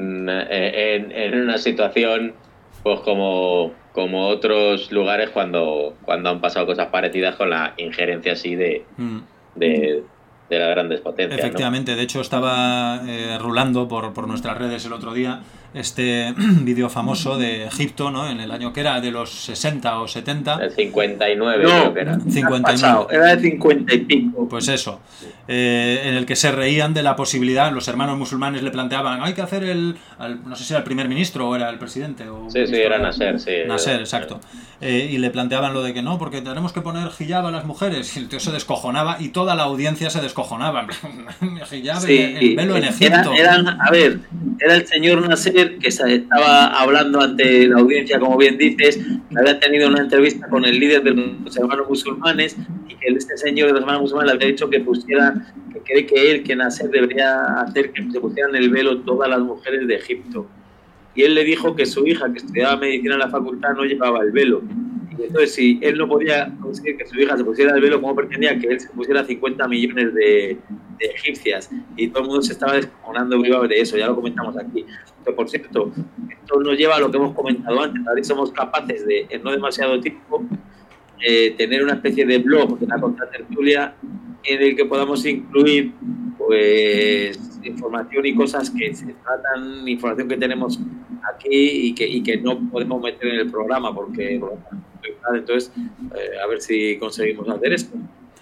una situación pues como otros lugares cuando han pasado cosas parecidas con la injerencia así de las grandes potencias. Efectivamente, ¿no? De hecho estaba rulando por nuestras redes el otro día este vídeo famoso de Egipto, ¿no? En el año que era de los 60 o 70. El 59 creo que era. 59. Era de 50 y pico. Pues eso. En el que se reían de la posibilidad, los hermanos musulmanes le planteaban, hay que hacer no sé si era el primer ministro o era el presidente. Sí, era Nasser, sí. Nasser, exacto. Y le planteaban lo de que no, porque tenemos que poner hijab a las mujeres. Y el tío se descojonaba y toda la audiencia se descojonaba. Hijab, el velo en Egipto. Era el señor Nasser que estaba hablando ante la audiencia, como bien dices, que había tenido una entrevista con el líder de los hermanos musulmanes y que este señor de los hermanos musulmanes le había dicho que cree que Nasser debería hacer que se pusieran el velo todas las mujeres de Egipto. Y él le dijo que su hija, que estudiaba medicina en la facultad, no llevaba el velo. Y entonces, si él no podía conseguir que su hija se pusiera el velo, ¿cómo pretendía que él se pusiera 50 millones de egipcias? Y todo el mundo se estaba descojonando de eso, ya lo comentamos aquí. Pero, por cierto, esto nos lleva a lo que hemos comentado antes. A ver si somos capaces de, en no demasiado tiempo, tener una especie de blog, de una contratertulia, en el que podamos incluir pues información y cosas que se tratan, información que tenemos aquí y que no podemos meter en el programa porque entonces a ver si conseguimos hacer esto.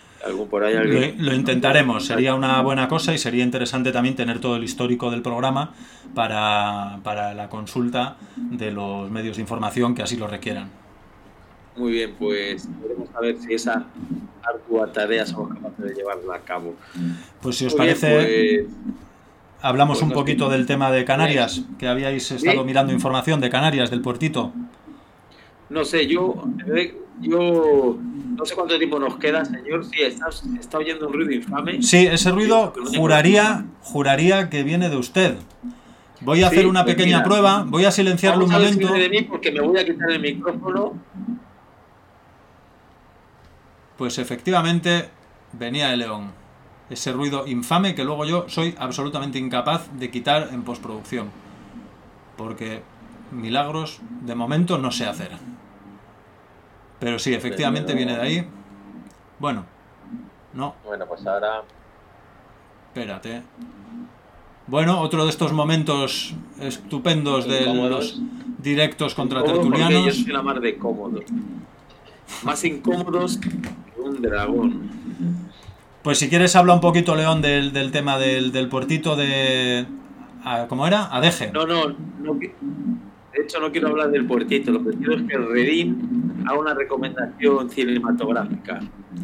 Lo intentaremos, sería una buena cosa y sería interesante también tener todo el histórico del programa para la consulta de los medios de información que así lo requieran. Muy bien, pues veremos a ver si esa ardua tarea somos capaces de llevarla a cabo. Pues si os parece, hablamos un poquito del tema de Canarias, que habíais estado mirando información de Canarias, del puertito. No sé, yo no sé cuánto tiempo nos queda, señor. Sí, está oyendo un ruido infame. Sí, ese ruido juraría que viene de usted. Voy a hacer una pequeña prueba, voy a silenciarlo un momento. Vamos a ver si viene de mí porque me voy a quitar el micrófono. Pues efectivamente venía de León. Ese ruido infame que luego yo soy absolutamente incapaz de quitar en postproducción. Porque milagros de momento no sé hacer. Pero sí, efectivamente viene de ahí. Bueno, no. Bueno, pues ahora... Espérate. Bueno, otro de estos momentos estupendos de los directos contra tertulianos. Yo soy la mar de cómodos. Más incómodos que un dragón. Pues si quieres habla un poquito, León, del tema del puertito de... ¿Cómo era? Adeje. No. De hecho, no quiero hablar del puertito. Lo que quiero es que el Redín a una recomendación cinematográfica.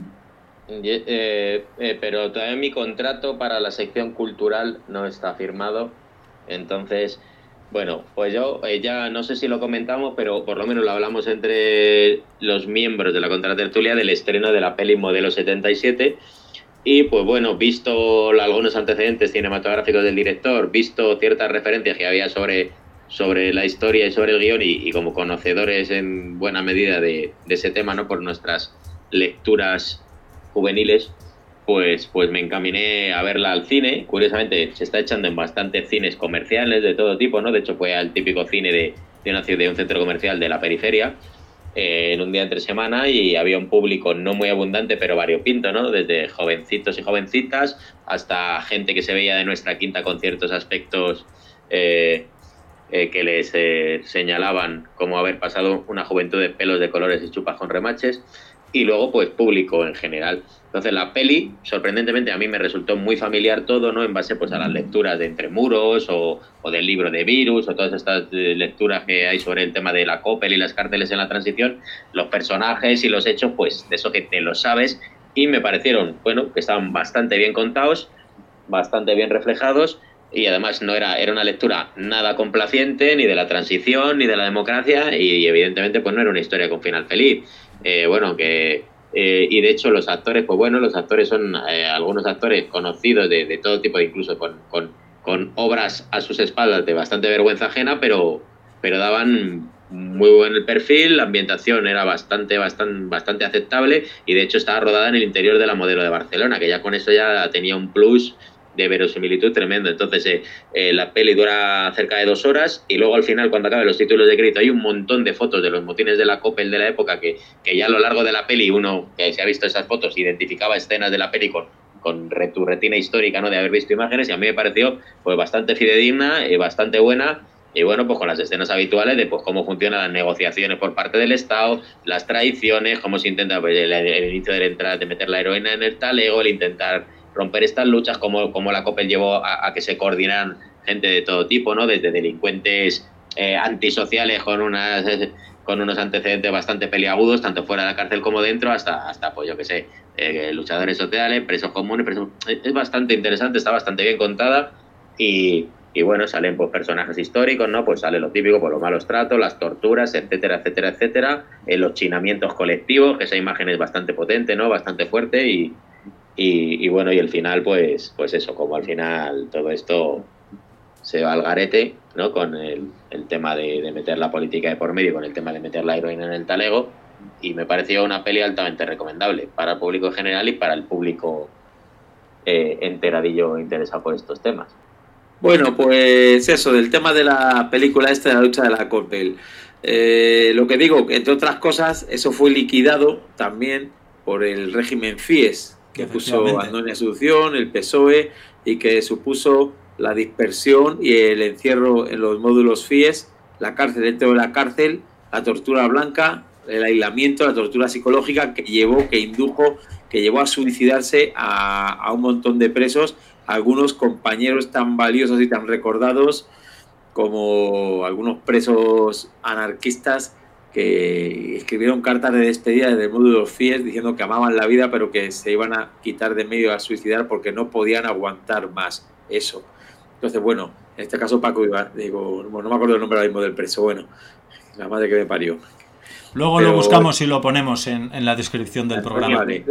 Pero todavía mi contrato para la sección cultural no está firmado, entonces, bueno, pues yo ya no sé si lo comentamos, pero por lo menos lo hablamos entre los miembros de la contratertulia del estreno de la peli Modelo 77. Y pues bueno, visto algunos antecedentes cinematográficos del director, visto ciertas referencias que había sobre la historia y sobre el guión, y como conocedores en buena medida de ese tema, ¿no? Por nuestras lecturas juveniles, pues me encaminé a verla al cine. Curiosamente se está echando en bastantes cines comerciales de todo tipo, ¿no? De hecho fue al típico cine de un centro comercial de la periferia, en un día entre semana, y había un público no muy abundante pero variopinto, ¿no? Desde jovencitos y jovencitas hasta gente que se veía de nuestra quinta con ciertos aspectos que les señalaban como haber pasado una juventud de pelos de colores y chupas con remaches, y luego pues público en general. Entonces la peli, sorprendentemente, a mí me resultó muy familiar todo, ¿no? En base pues a las lecturas de Entre Muros o del libro de Virus, o todas estas lecturas que hay sobre el tema de la Coppel y las cárteles en la transición. Los personajes y los hechos, pues de eso que te lo sabes, y me parecieron, bueno, que estaban bastante bien contados, bastante bien reflejados, y además no era una lectura nada complaciente ni de la transición ni de la democracia, y evidentemente pues no era una historia con final feliz. Y de hecho los actores, pues bueno, los actores son algunos actores conocidos de todo tipo, incluso con obras a sus espaldas de bastante vergüenza ajena, pero daban muy buen el perfil. La ambientación era bastante aceptable, y de hecho estaba rodada en el interior de la Modelo de Barcelona, que ya con eso ya tenía un plus de verosimilitud tremendo. Entonces la peli dura cerca de 2 horas, y luego al final, cuando acaben los títulos de crédito, hay un montón de fotos de los motines de la Coppel de la época, que ya a lo largo de la peli, uno que se ha visto esas fotos identificaba escenas de la peli con tu retina histórica, ¿no? De haber visto imágenes, y a mí me pareció pues bastante fidedigna y bastante buena. Y bueno, pues con las escenas habituales de pues cómo funcionan las negociaciones por parte del Estado, las traiciones, cómo se intenta pues, el inicio de la entrada, de meter la heroína en el talego, el intentar romper estas luchas, como la Coppel llevó a que se coordinaran gente de todo tipo, ¿no? Desde delincuentes antisociales con unos antecedentes bastante peliagudos, tanto fuera de la cárcel como dentro, hasta pues yo que sé, luchadores sociales, presos comunes. Es bastante interesante, está bastante bien contada, y bueno, salen pues personajes históricos, ¿no? Pues sale lo típico, por los malos tratos, las torturas, etcétera, etcétera, etcétera, los chinamientos colectivos, que esa imagen es bastante potente, ¿no? Bastante fuerte, y bueno, y el final, pues eso, como al final todo esto se va al garete, ¿no? Con el tema de meter la política de por medio, con el tema de meter la heroína en el talego, y me pareció una peli altamente recomendable para el público en general y para el público enteradillo interesado por estos temas. Bueno, pues eso, del tema de la película esta de la lucha de la Coppel. Lo que digo, entre otras cosas, eso fue liquidado también por el régimen FIES, que puso Andoni Asunción, el PSOE, y que supuso la dispersión y el encierro en los módulos FIES, la cárcel dentro de la cárcel, la tortura blanca, el aislamiento, la tortura psicológica que llevó a suicidarse a un montón de presos, algunos compañeros tan valiosos y tan recordados como algunos presos anarquistas que escribieron cartas de despedida desde el módulo FIES diciendo que amaban la vida, pero que se iban a quitar de medio, a suicidar, porque no podían aguantar más eso. Entonces, bueno, en este caso Paco iba, no me acuerdo el nombre ahora mismo del preso, bueno, la madre que me parió. Luego lo buscamos y lo ponemos en la descripción del programa. Vale.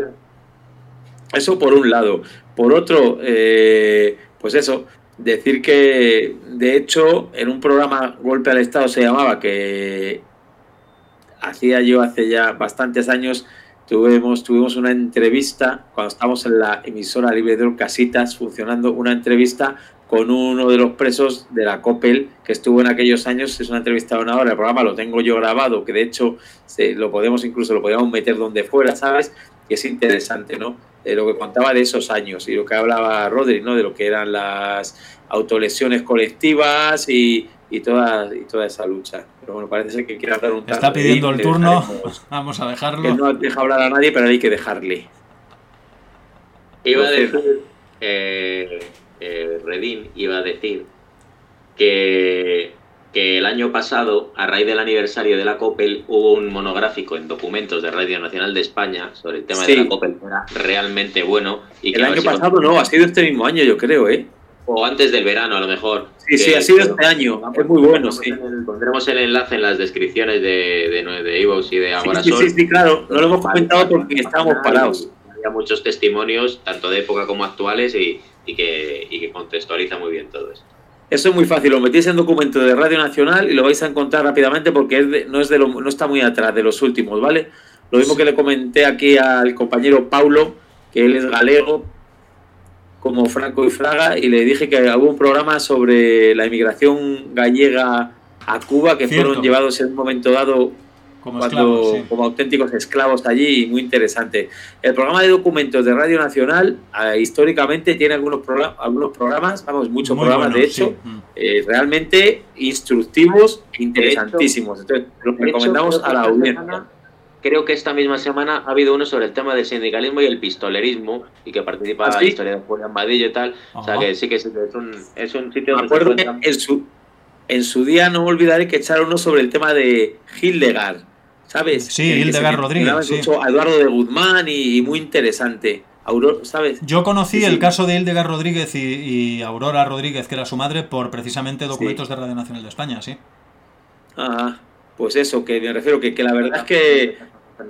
Eso por un lado. Por otro, pues eso, decir que, de hecho, en un programa Golpe al Estado se llamaba, que hacía yo hace ya bastantes años, tuvimos una entrevista, cuando estábamos en la emisora Libre de Casitas funcionando, una entrevista con uno de los presos de la Coppel que estuvo en aquellos años. Es una entrevista de 1 hora, el programa lo tengo yo grabado, que de hecho lo podíamos meter donde fuera, ¿sabes? Y es interesante, ¿no? Lo que contaba de esos años y lo que hablaba Rodri, ¿no? De lo que eran las autolesiones colectivas y toda esa lucha. Pero bueno, parece ser que quiere dar un... Está pidiendo el turno, vamos a dejarlo. Que no deja hablar a nadie, pero hay que dejarle. Iba a decir, Redín iba a decir que que el año pasado, a raíz del aniversario de la COPEL, hubo un monográfico en documentos de Radio Nacional de España sobre el tema de la COPEL, que era realmente bueno. Y que el año pasado no, ha sido este mismo año, yo creo, ¿eh? O antes del verano, a lo mejor. Sí, ha sido este año. Es muy bueno, sí. Pondremos el enlace en las descripciones de iVoox y de Agorasol. Sí, claro. No lo hemos comentado porque estábamos parados. Había muchos testimonios, tanto de época como actuales, y que contextualiza muy bien todo esto. Eso es muy fácil. Lo metéis en documento de Radio Nacional y lo vais a encontrar rápidamente porque no está muy atrás de los últimos, ¿vale? Lo mismo que le comenté aquí al compañero Paulo, que él es galego, como Franco y Fraga, y le dije que hubo un programa sobre la inmigración gallega a Cuba, que fueron llevados en un momento dado como auténticos esclavos allí, y muy interesante. El programa de documentos de Radio Nacional históricamente tiene algunos programas, muchos muy programas, de hecho, sí. Realmente instructivos, interesantísimos. Entonces, lo recomendamos a la audiencia. Creo que esta misma semana ha habido uno sobre el tema del sindicalismo y el pistolerismo, y que participa la historia de Julián Vadillo y tal. O sea que sí que es un sitio donde acuerdo que en su día no olvidaré que echaron uno sobre el tema de Hildegard, ¿sabes? Sí, Hildegard Rodríguez. Sí. Mucho a Eduardo de Guzmán y muy interesante. ¿Sabes? Yo conocí el caso de Hildegard Rodríguez y Aurora Rodríguez, que era su madre, por precisamente documentos de Radio Nacional de España, sí. Pues eso, que me refiero que la verdad es que...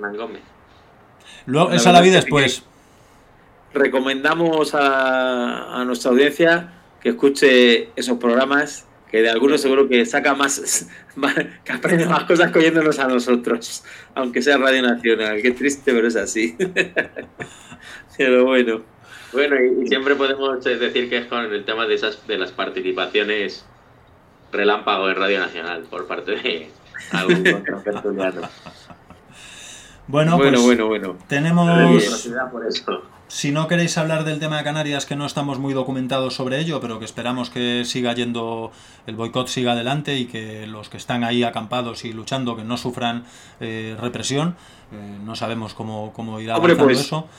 Luego, esa la vi después. Recomendamos a nuestra audiencia que escuche esos programas, que de algunos seguro que saca más que aprende más cosas que oyéndonos a nosotros, aunque sea Radio Nacional. Qué triste, pero es así. Pero bueno. Bueno, y siempre podemos decir que es con el tema de las participaciones relámpago en Radio Nacional por parte de algún contertuliano. Bueno, tenemos... Por eso. Si no queréis hablar del tema de Canarias, que no estamos muy documentados sobre ello, pero que esperamos que siga yendo, el boicot siga adelante y que los que están ahí acampados y luchando que no sufran represión. No sabemos cómo irá avanzando eso.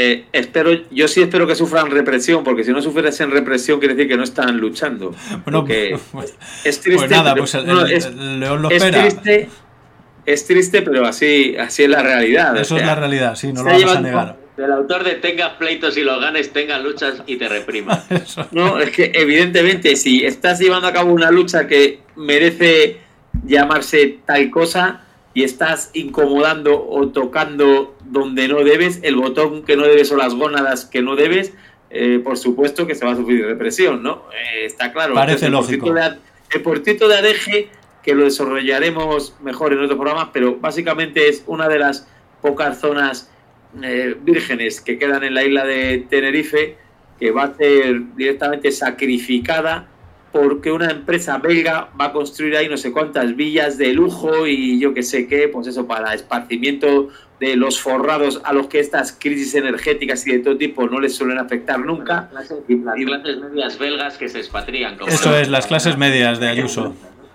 Yo sí espero que sufran represión, porque si no sufriesen represión quiere decir que no están luchando. Bueno, es triste. Pues nada, pues el león lo espera. Es triste, pero así es la realidad. Eso es la realidad, sí, no lo vamos a negar. El autor de tengas pleitos y los ganes, tengas luchas y te reprimas. No, es que evidentemente si estás llevando a cabo una lucha que merece llamarse tal cosa y estás incomodando o tocando donde no debes, el botón que no debes o las gónadas que no debes, por supuesto que se va a sufrir represión, ¿no? Está claro. Parece entonces, lógico. El portito de ADG, que lo desarrollaremos mejor en otros programas, pero básicamente es una de las pocas zonas vírgenes que quedan en la isla de Tenerife, que va a ser directamente sacrificada porque una empresa belga va a construir ahí no sé cuántas villas de lujo y yo que sé qué, pues eso, para esparcimiento de los forrados a los que estas crisis energéticas y de todo tipo no les suelen afectar nunca. Las clases medias belgas que se expatrian. Eso es, las clases medias de Ayuso.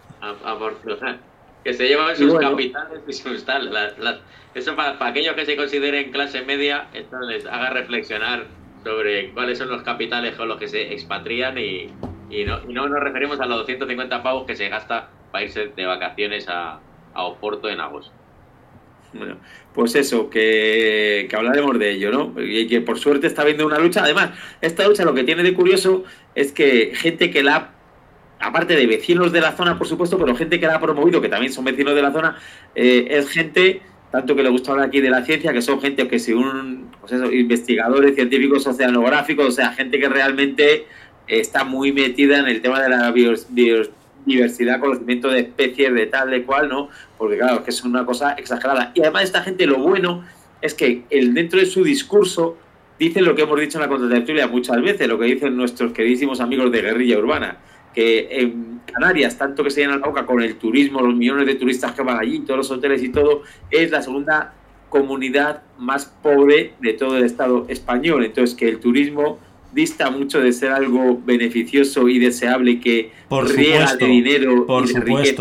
Que se llevan sus capitales y sus tal. Eso para aquellos que se consideren clase media, esto les haga reflexionar sobre cuáles son los capitales con los que se expatrian y no nos referimos a los 250 pavos que se gasta para irse de vacaciones a Oporto en agosto. Bueno, pues eso, que hablaremos de ello, ¿no? Y que por suerte está habiendo una lucha. Además, esta lucha lo que tiene de curioso es que gente que aparte de vecinos de la zona, por supuesto, pero gente que la ha promovido, que también son vecinos de la zona, es gente, tanto que le gusta hablar aquí de la ciencia, que son gente que según investigadores científicos oceanográficos, o sea, gente que realmente está muy metida en el tema de la biodiversidad, conocimiento de especies, de tal, de cual, ¿no? Porque claro, es que es una cosa exagerada. Y además esta gente, lo bueno es que dentro de su discurso dicen lo que hemos dicho en la contratertulia muchas veces, lo que dicen nuestros queridísimos amigos de Guerrilla Urbana, que en Canarias, tanto que se llena la boca con el turismo, los millones de turistas que van allí, todos los hoteles y todo, es la segunda comunidad más pobre de todo el Estado español. Entonces, que el turismo dista mucho de ser algo beneficioso y deseable que riega de dinero y de riqueza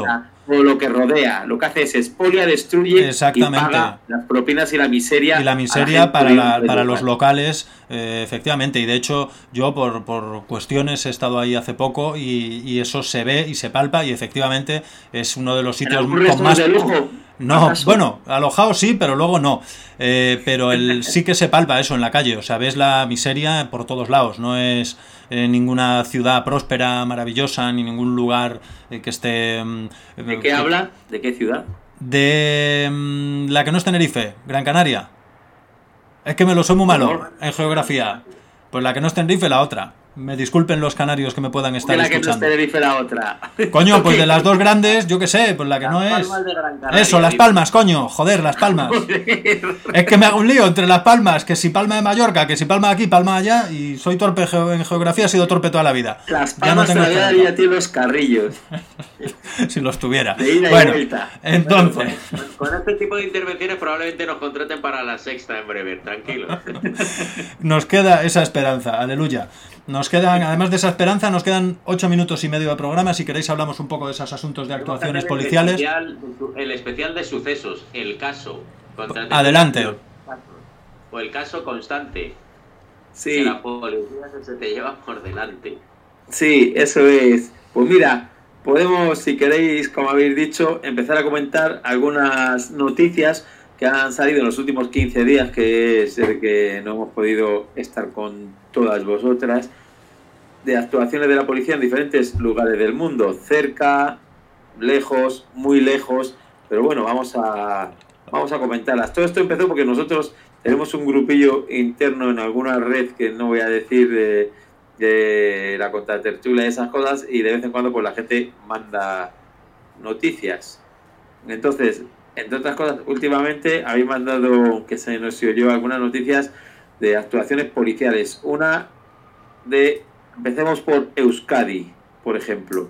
o lo que rodea. Lo que hace es expolia, destruye Exactamente. y paga las propinas y la miseria. Y la miseria para los locales, efectivamente. Y de hecho, yo por cuestiones he estado ahí hace poco y eso se ve y se palpa y efectivamente es uno de los sitios con más... de lujo? No, ¿Acaso? bueno, alojado sí, pero luego no. Pero sí que se palpa eso en la calle. O sea, ves la miseria por todos lados. No es ninguna ciudad próspera, maravillosa, ni ningún lugar que esté... ¿De qué habla? ¿De qué ciudad? De la que no es Tenerife, Gran Canaria. Es que me lo soy muy malo en geografía. Pues la que no es Tenerife, la otra. Me disculpen los canarios que me puedan estar la que escuchando. no es Tenerife, la otra. Coño, pues de las dos grandes, yo qué sé, pues la que no es... Eso, Las Palmas, coño, joder, Las Palmas. Es que me hago un lío entre Las Palmas, que si Palma de Mallorca, que si Palma de aquí, Palma de allá, y soy torpe en geografía, he sido torpe toda la vida. Las Palmas ya no tengo todavía a ti los carrillos. Si los tuviera. De ida bueno, y vuelta. Entonces... Con este tipo de intervenciones probablemente nos contraten para La Sexta en breve, tranquilos. Nos queda esa esperanza, aleluya. Nos quedan, además de esa esperanza, nos quedan 8 minutos y medio de programa. Si queréis hablamos un poco de esos asuntos de actuaciones policiales. El especial de sucesos, el caso. Adelante. O el caso constante. Sí. Que la policía se te lleva por delante. Sí, eso es. Pues mira, podemos, si queréis, como habéis dicho, empezar a comentar algunas noticias que han salido en los últimos 15 días, que es el que no hemos podido estar con todas vosotras, de actuaciones de la policía en diferentes lugares del mundo, cerca, lejos, muy lejos, pero bueno, vamos a comentarlas. Todo esto empezó porque nosotros tenemos un grupillo interno en alguna red que no voy a decir de la contratertulia y esas cosas, y de vez en cuando pues la gente manda noticias. Entonces, entre otras cosas, últimamente habéis mandado, que se nos oyó algunas noticias de actuaciones policiales. Empecemos por Euskadi, por ejemplo.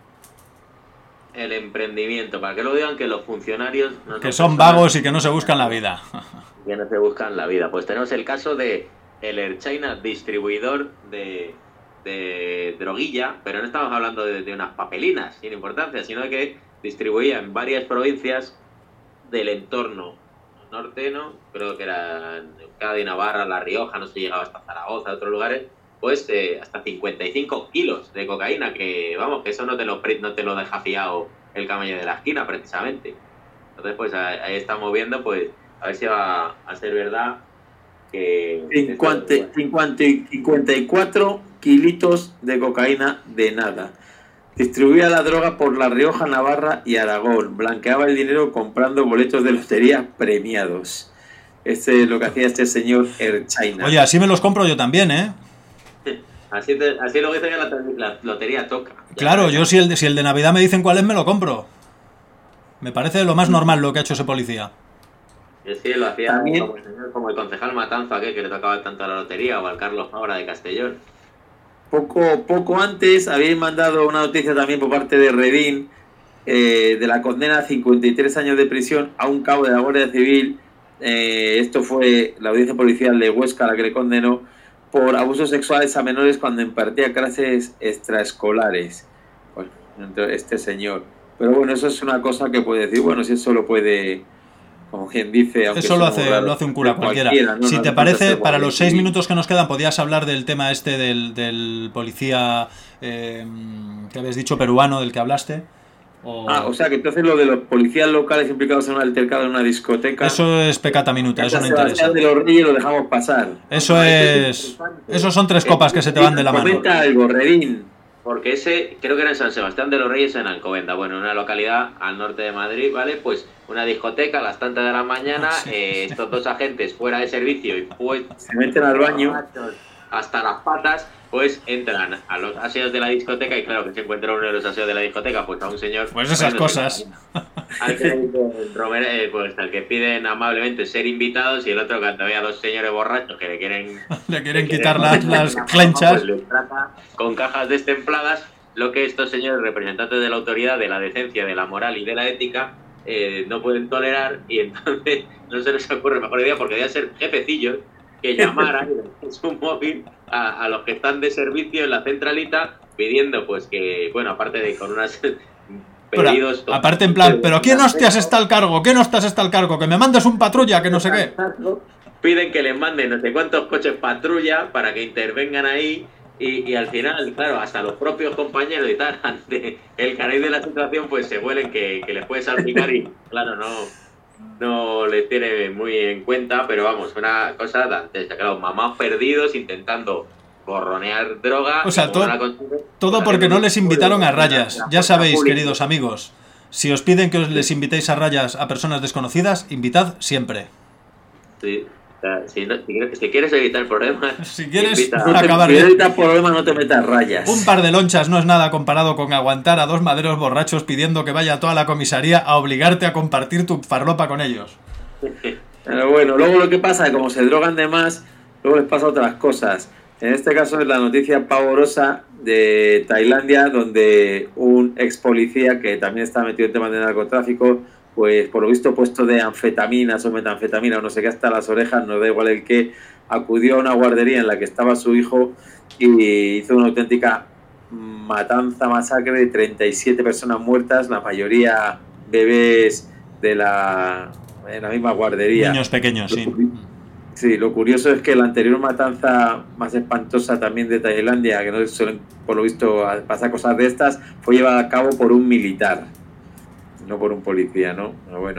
El emprendimiento, para que lo digan que los funcionarios... No que son vagos y que no se buscan la vida. Que no se buscan la vida. Pues tenemos el caso de el Erchaina, distribuidor de droguilla, pero no estamos hablando de unas papelinas sin importancia, sino de que distribuía en varias provincias del entorno norte, ¿no? Creo que era Cádiz, Navarra, La Rioja, no sé, llegaba hasta Zaragoza, otros lugares, pues hasta 55 kilos de cocaína, que vamos, que eso no te lo deja fiado el camello de la esquina, precisamente. Entonces, pues ahí estamos viendo, pues, a ver si va a ser verdad que... 54 kilitos de cocaína de nada. Distribuía la droga por La Rioja, Navarra y Aragón. Blanqueaba el dinero comprando boletos de lotería premiados. Este es lo que hacía este señor Erchaina. Oye, así me los compro yo también, ¿eh? Así es lo que dice la lotería toca. Claro, yo si el de Navidad me dicen cuál es, me lo compro. Me parece lo más normal lo que ha hecho ese policía. Yo sí, lo hacía como el concejal Matanza, que le tocaba tanto a la lotería, o al Carlos Fabra de Castellón. Poco antes habéis mandado una noticia también por parte de Redín de la condena a 53 años de prisión a un cabo de la Guardia Civil. Esto fue la audiencia policial de Huesca la que le condenó por abusos sexuales a menores cuando impartía clases extraescolares. Bueno, este señor. Pero bueno, eso es una cosa que puede decir, bueno, si eso lo puede, como quien dice... Eso lo hace un cura cualquiera. ¿No? Si te parece, para los 6 minutos que nos quedan, podías hablar del tema este del policía que habéis dicho peruano, del que hablaste. O sea, que entonces lo de los policías locales implicados en un altercado en una discoteca... Eso es pecata minuta, eso no interesa. De los Reyes lo dejamos pasar. Esos son 3 copas que se te van de la mano. Comenta algo, Redín. Porque ese, creo que era en San Sebastián de los Reyes, en Alcobendas, bueno, una localidad al norte de Madrid, ¿vale? Pues una discoteca a las tantas de la mañana, estos 2 agentes fuera de servicio y pues... Se meten al baño. Hasta las patas, pues entran a los aseos de la discoteca y claro que se encuentra uno de los aseos de la discoteca, pues a un señor... Pues esas cosas. Al que piden amablemente ser invitados y el otro cuando ve a 2 señores borrachos que le quieren quitar las clenchas, pues le trata con cajas destempladas, lo que estos señores representantes de la autoridad, de la decencia, de la moral y de la ética no pueden tolerar, y entonces no se les ocurre mejor idea, porque debe ser jefecillos que llamaran en su móvil a los que están de servicio en la centralita pidiendo pues que, bueno, aparte de con unas pedidos. Aparte, en plan, ¿pero quién hostias está al cargo? ¿Quién hostias está al cargo? Que me mandes un patrulla, que no sé qué. Piden que les manden no sé cuántos coches patrulla para que intervengan ahí. Y al final, claro, hasta los propios compañeros y tal, ante el cariz de la situación, pues se huelen que les puede salpicar y, claro, no les tiene muy en cuenta, pero vamos, una cosa dantesca, claro, mamás perdidos intentando borronear droga. O sea, todo porque no les invitaron a rayas. Ya sabéis, queridos amigos, si os piden que os les invitéis a rayas a personas desconocidas, invitad siempre. Sí. Si quieres evitar problemas, si quieres acabar bien. Si quieres evitar problemas, no te metas rayas. Un par de lonchas no es nada comparado con aguantar a dos maderos borrachos pidiendo que vaya toda la comisaría a obligarte a compartir tu farlopa con ellos. Pero bueno, luego lo que pasa es que como se drogan de más, luego les pasa otras cosas. En este caso es la noticia pavorosa de Tailandia, donde un ex policía que también está metido en temas de narcotráfico, pues por lo visto puesto de anfetaminas o metanfetamina o no sé qué hasta las orejas, no da igual el que, acudió a una guardería en la que estaba su hijo y hizo una auténtica masacre de 37 personas muertas, la mayoría bebés en la misma guardería. Niños pequeños, sí. Sí, lo curioso es que la anterior matanza más espantosa también de Tailandia, que no suelen por lo visto pasar cosas de estas, fue llevada a cabo por un militar. No por un policía, ¿no? Pero bueno,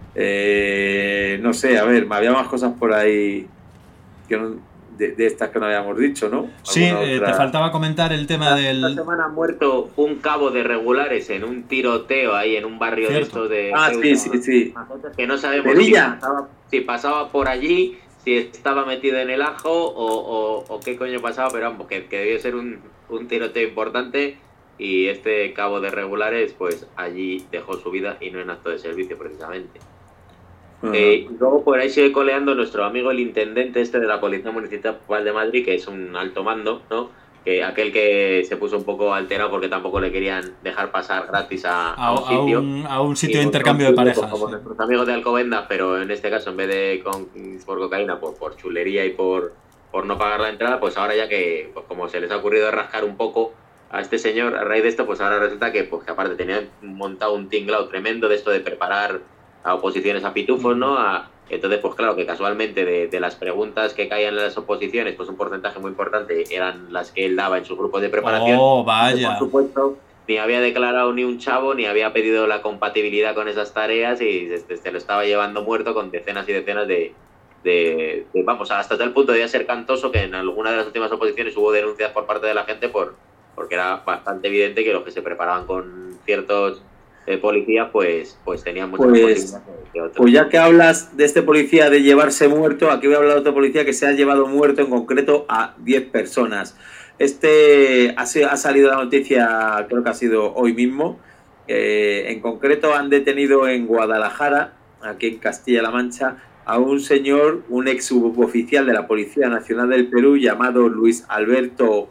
no sé, a ver, había más cosas por ahí que de estas que no habíamos dicho, ¿no? Sí, te faltaba comentar el tema del... Esta semana ha muerto un cabo de regulares en un tiroteo ahí en un barrio de estos de... sí. Que no sabemos si pasaba por allí, si estaba metido en el ajo o qué coño pasaba, pero vamos, que debió ser un tiroteo importante. Y este cabo de regulares, pues allí dejó su vida y no en acto de servicio, precisamente. Y luego por ahí sigue coleando nuestro amigo el intendente de la Policía Municipal de Madrid, que es un alto mando, ¿no? Que aquel que se puso un poco alterado porque tampoco le querían dejar pasar gratis a un sitio de intercambio de parejas. Como nuestros amigos de Alcobendas, pero en este caso en vez de por cocaína, por chulería y por no pagar la entrada, pues ahora ya que, pues como se les ha ocurrido rascar un poco a este señor, a raíz de esto, pues ahora resulta que aparte tenía montado un tinglao tremendo de esto de preparar a oposiciones a pitufos, ¿no? Entonces, pues claro, que casualmente de las preguntas que caían en las oposiciones, pues un porcentaje muy importante eran las que él daba en sus grupos de preparación. ¡Oh, vaya! Por supuesto, ni había declarado ni un chavo, ni había pedido la compatibilidad con esas tareas y se lo estaba llevando muerto con decenas y decenas de vamos, hasta tal punto de ser cantoso que en alguna de las últimas oposiciones hubo denuncias por parte de la gente porque era bastante evidente que los que se preparaban con ciertos policías pues tenían muchas posibilidades que otros. Pues ya que hablas de este policía de llevarse muerto, aquí voy a hablar de otro policía que se ha llevado muerto en concreto a 10 personas. Ha salido la noticia, creo que ha sido hoy mismo. En concreto han detenido en Guadalajara, aquí en Castilla-La Mancha, a un señor, un ex suboficial de la Policía Nacional del Perú llamado Luis Alberto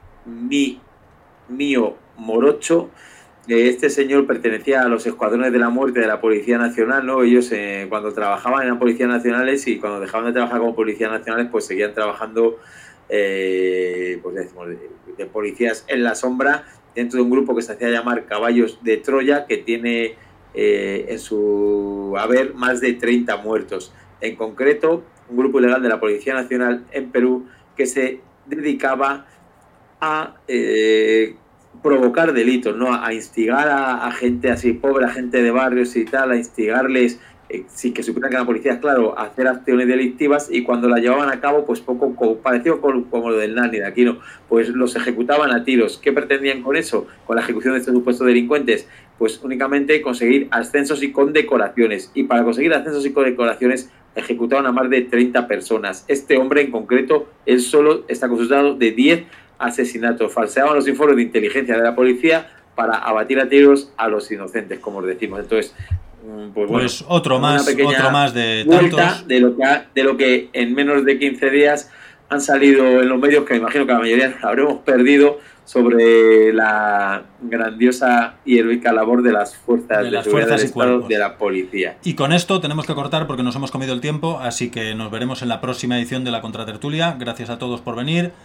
Mío Morocho. Este señor pertenecía a los escuadrones de la muerte de la Policía Nacional, ¿no? Ellos cuando trabajaban en la Policía Nacionales y cuando dejaban de trabajar como policías nacionales, pues seguían trabajando pues decimos, de policías en la sombra dentro de un grupo que se hacía llamar Caballos de Troya, que tiene en su haber más de 30 muertos. En concreto, un grupo ilegal de la Policía Nacional en Perú que se dedicaba a provocar delitos, ¿no? A instigar a gente así pobre, a gente de barrios y tal, a instigarles sin que supieran que la policía, claro, a hacer acciones delictivas, y cuando las llevaban a cabo, pues poco parecido como lo del Nani de aquí, ¿no? Pues los ejecutaban a tiros. ¿Qué pretendían con eso? Con la ejecución de estos supuestos delincuentes, pues únicamente conseguir ascensos y condecoraciones, y para conseguir ascensos y condecoraciones ejecutaban a más de 30 personas. Este hombre en concreto, él solo está acusado de 10 asesinatos. Falseaban los informes de inteligencia de la policía para abatir a tiros a los inocentes, como os decimos. Entonces, pues bueno, otro más de tantos. De lo que en menos de 15 días han salido en los medios, que me imagino que la mayoría habremos perdido, sobre la grandiosa y heroica labor de las fuerzas de seguridad del Estado, de la policía. Y con esto tenemos que cortar porque nos hemos comido el tiempo, así que nos veremos en la próxima edición de la Contratertulia. Gracias a todos por venir.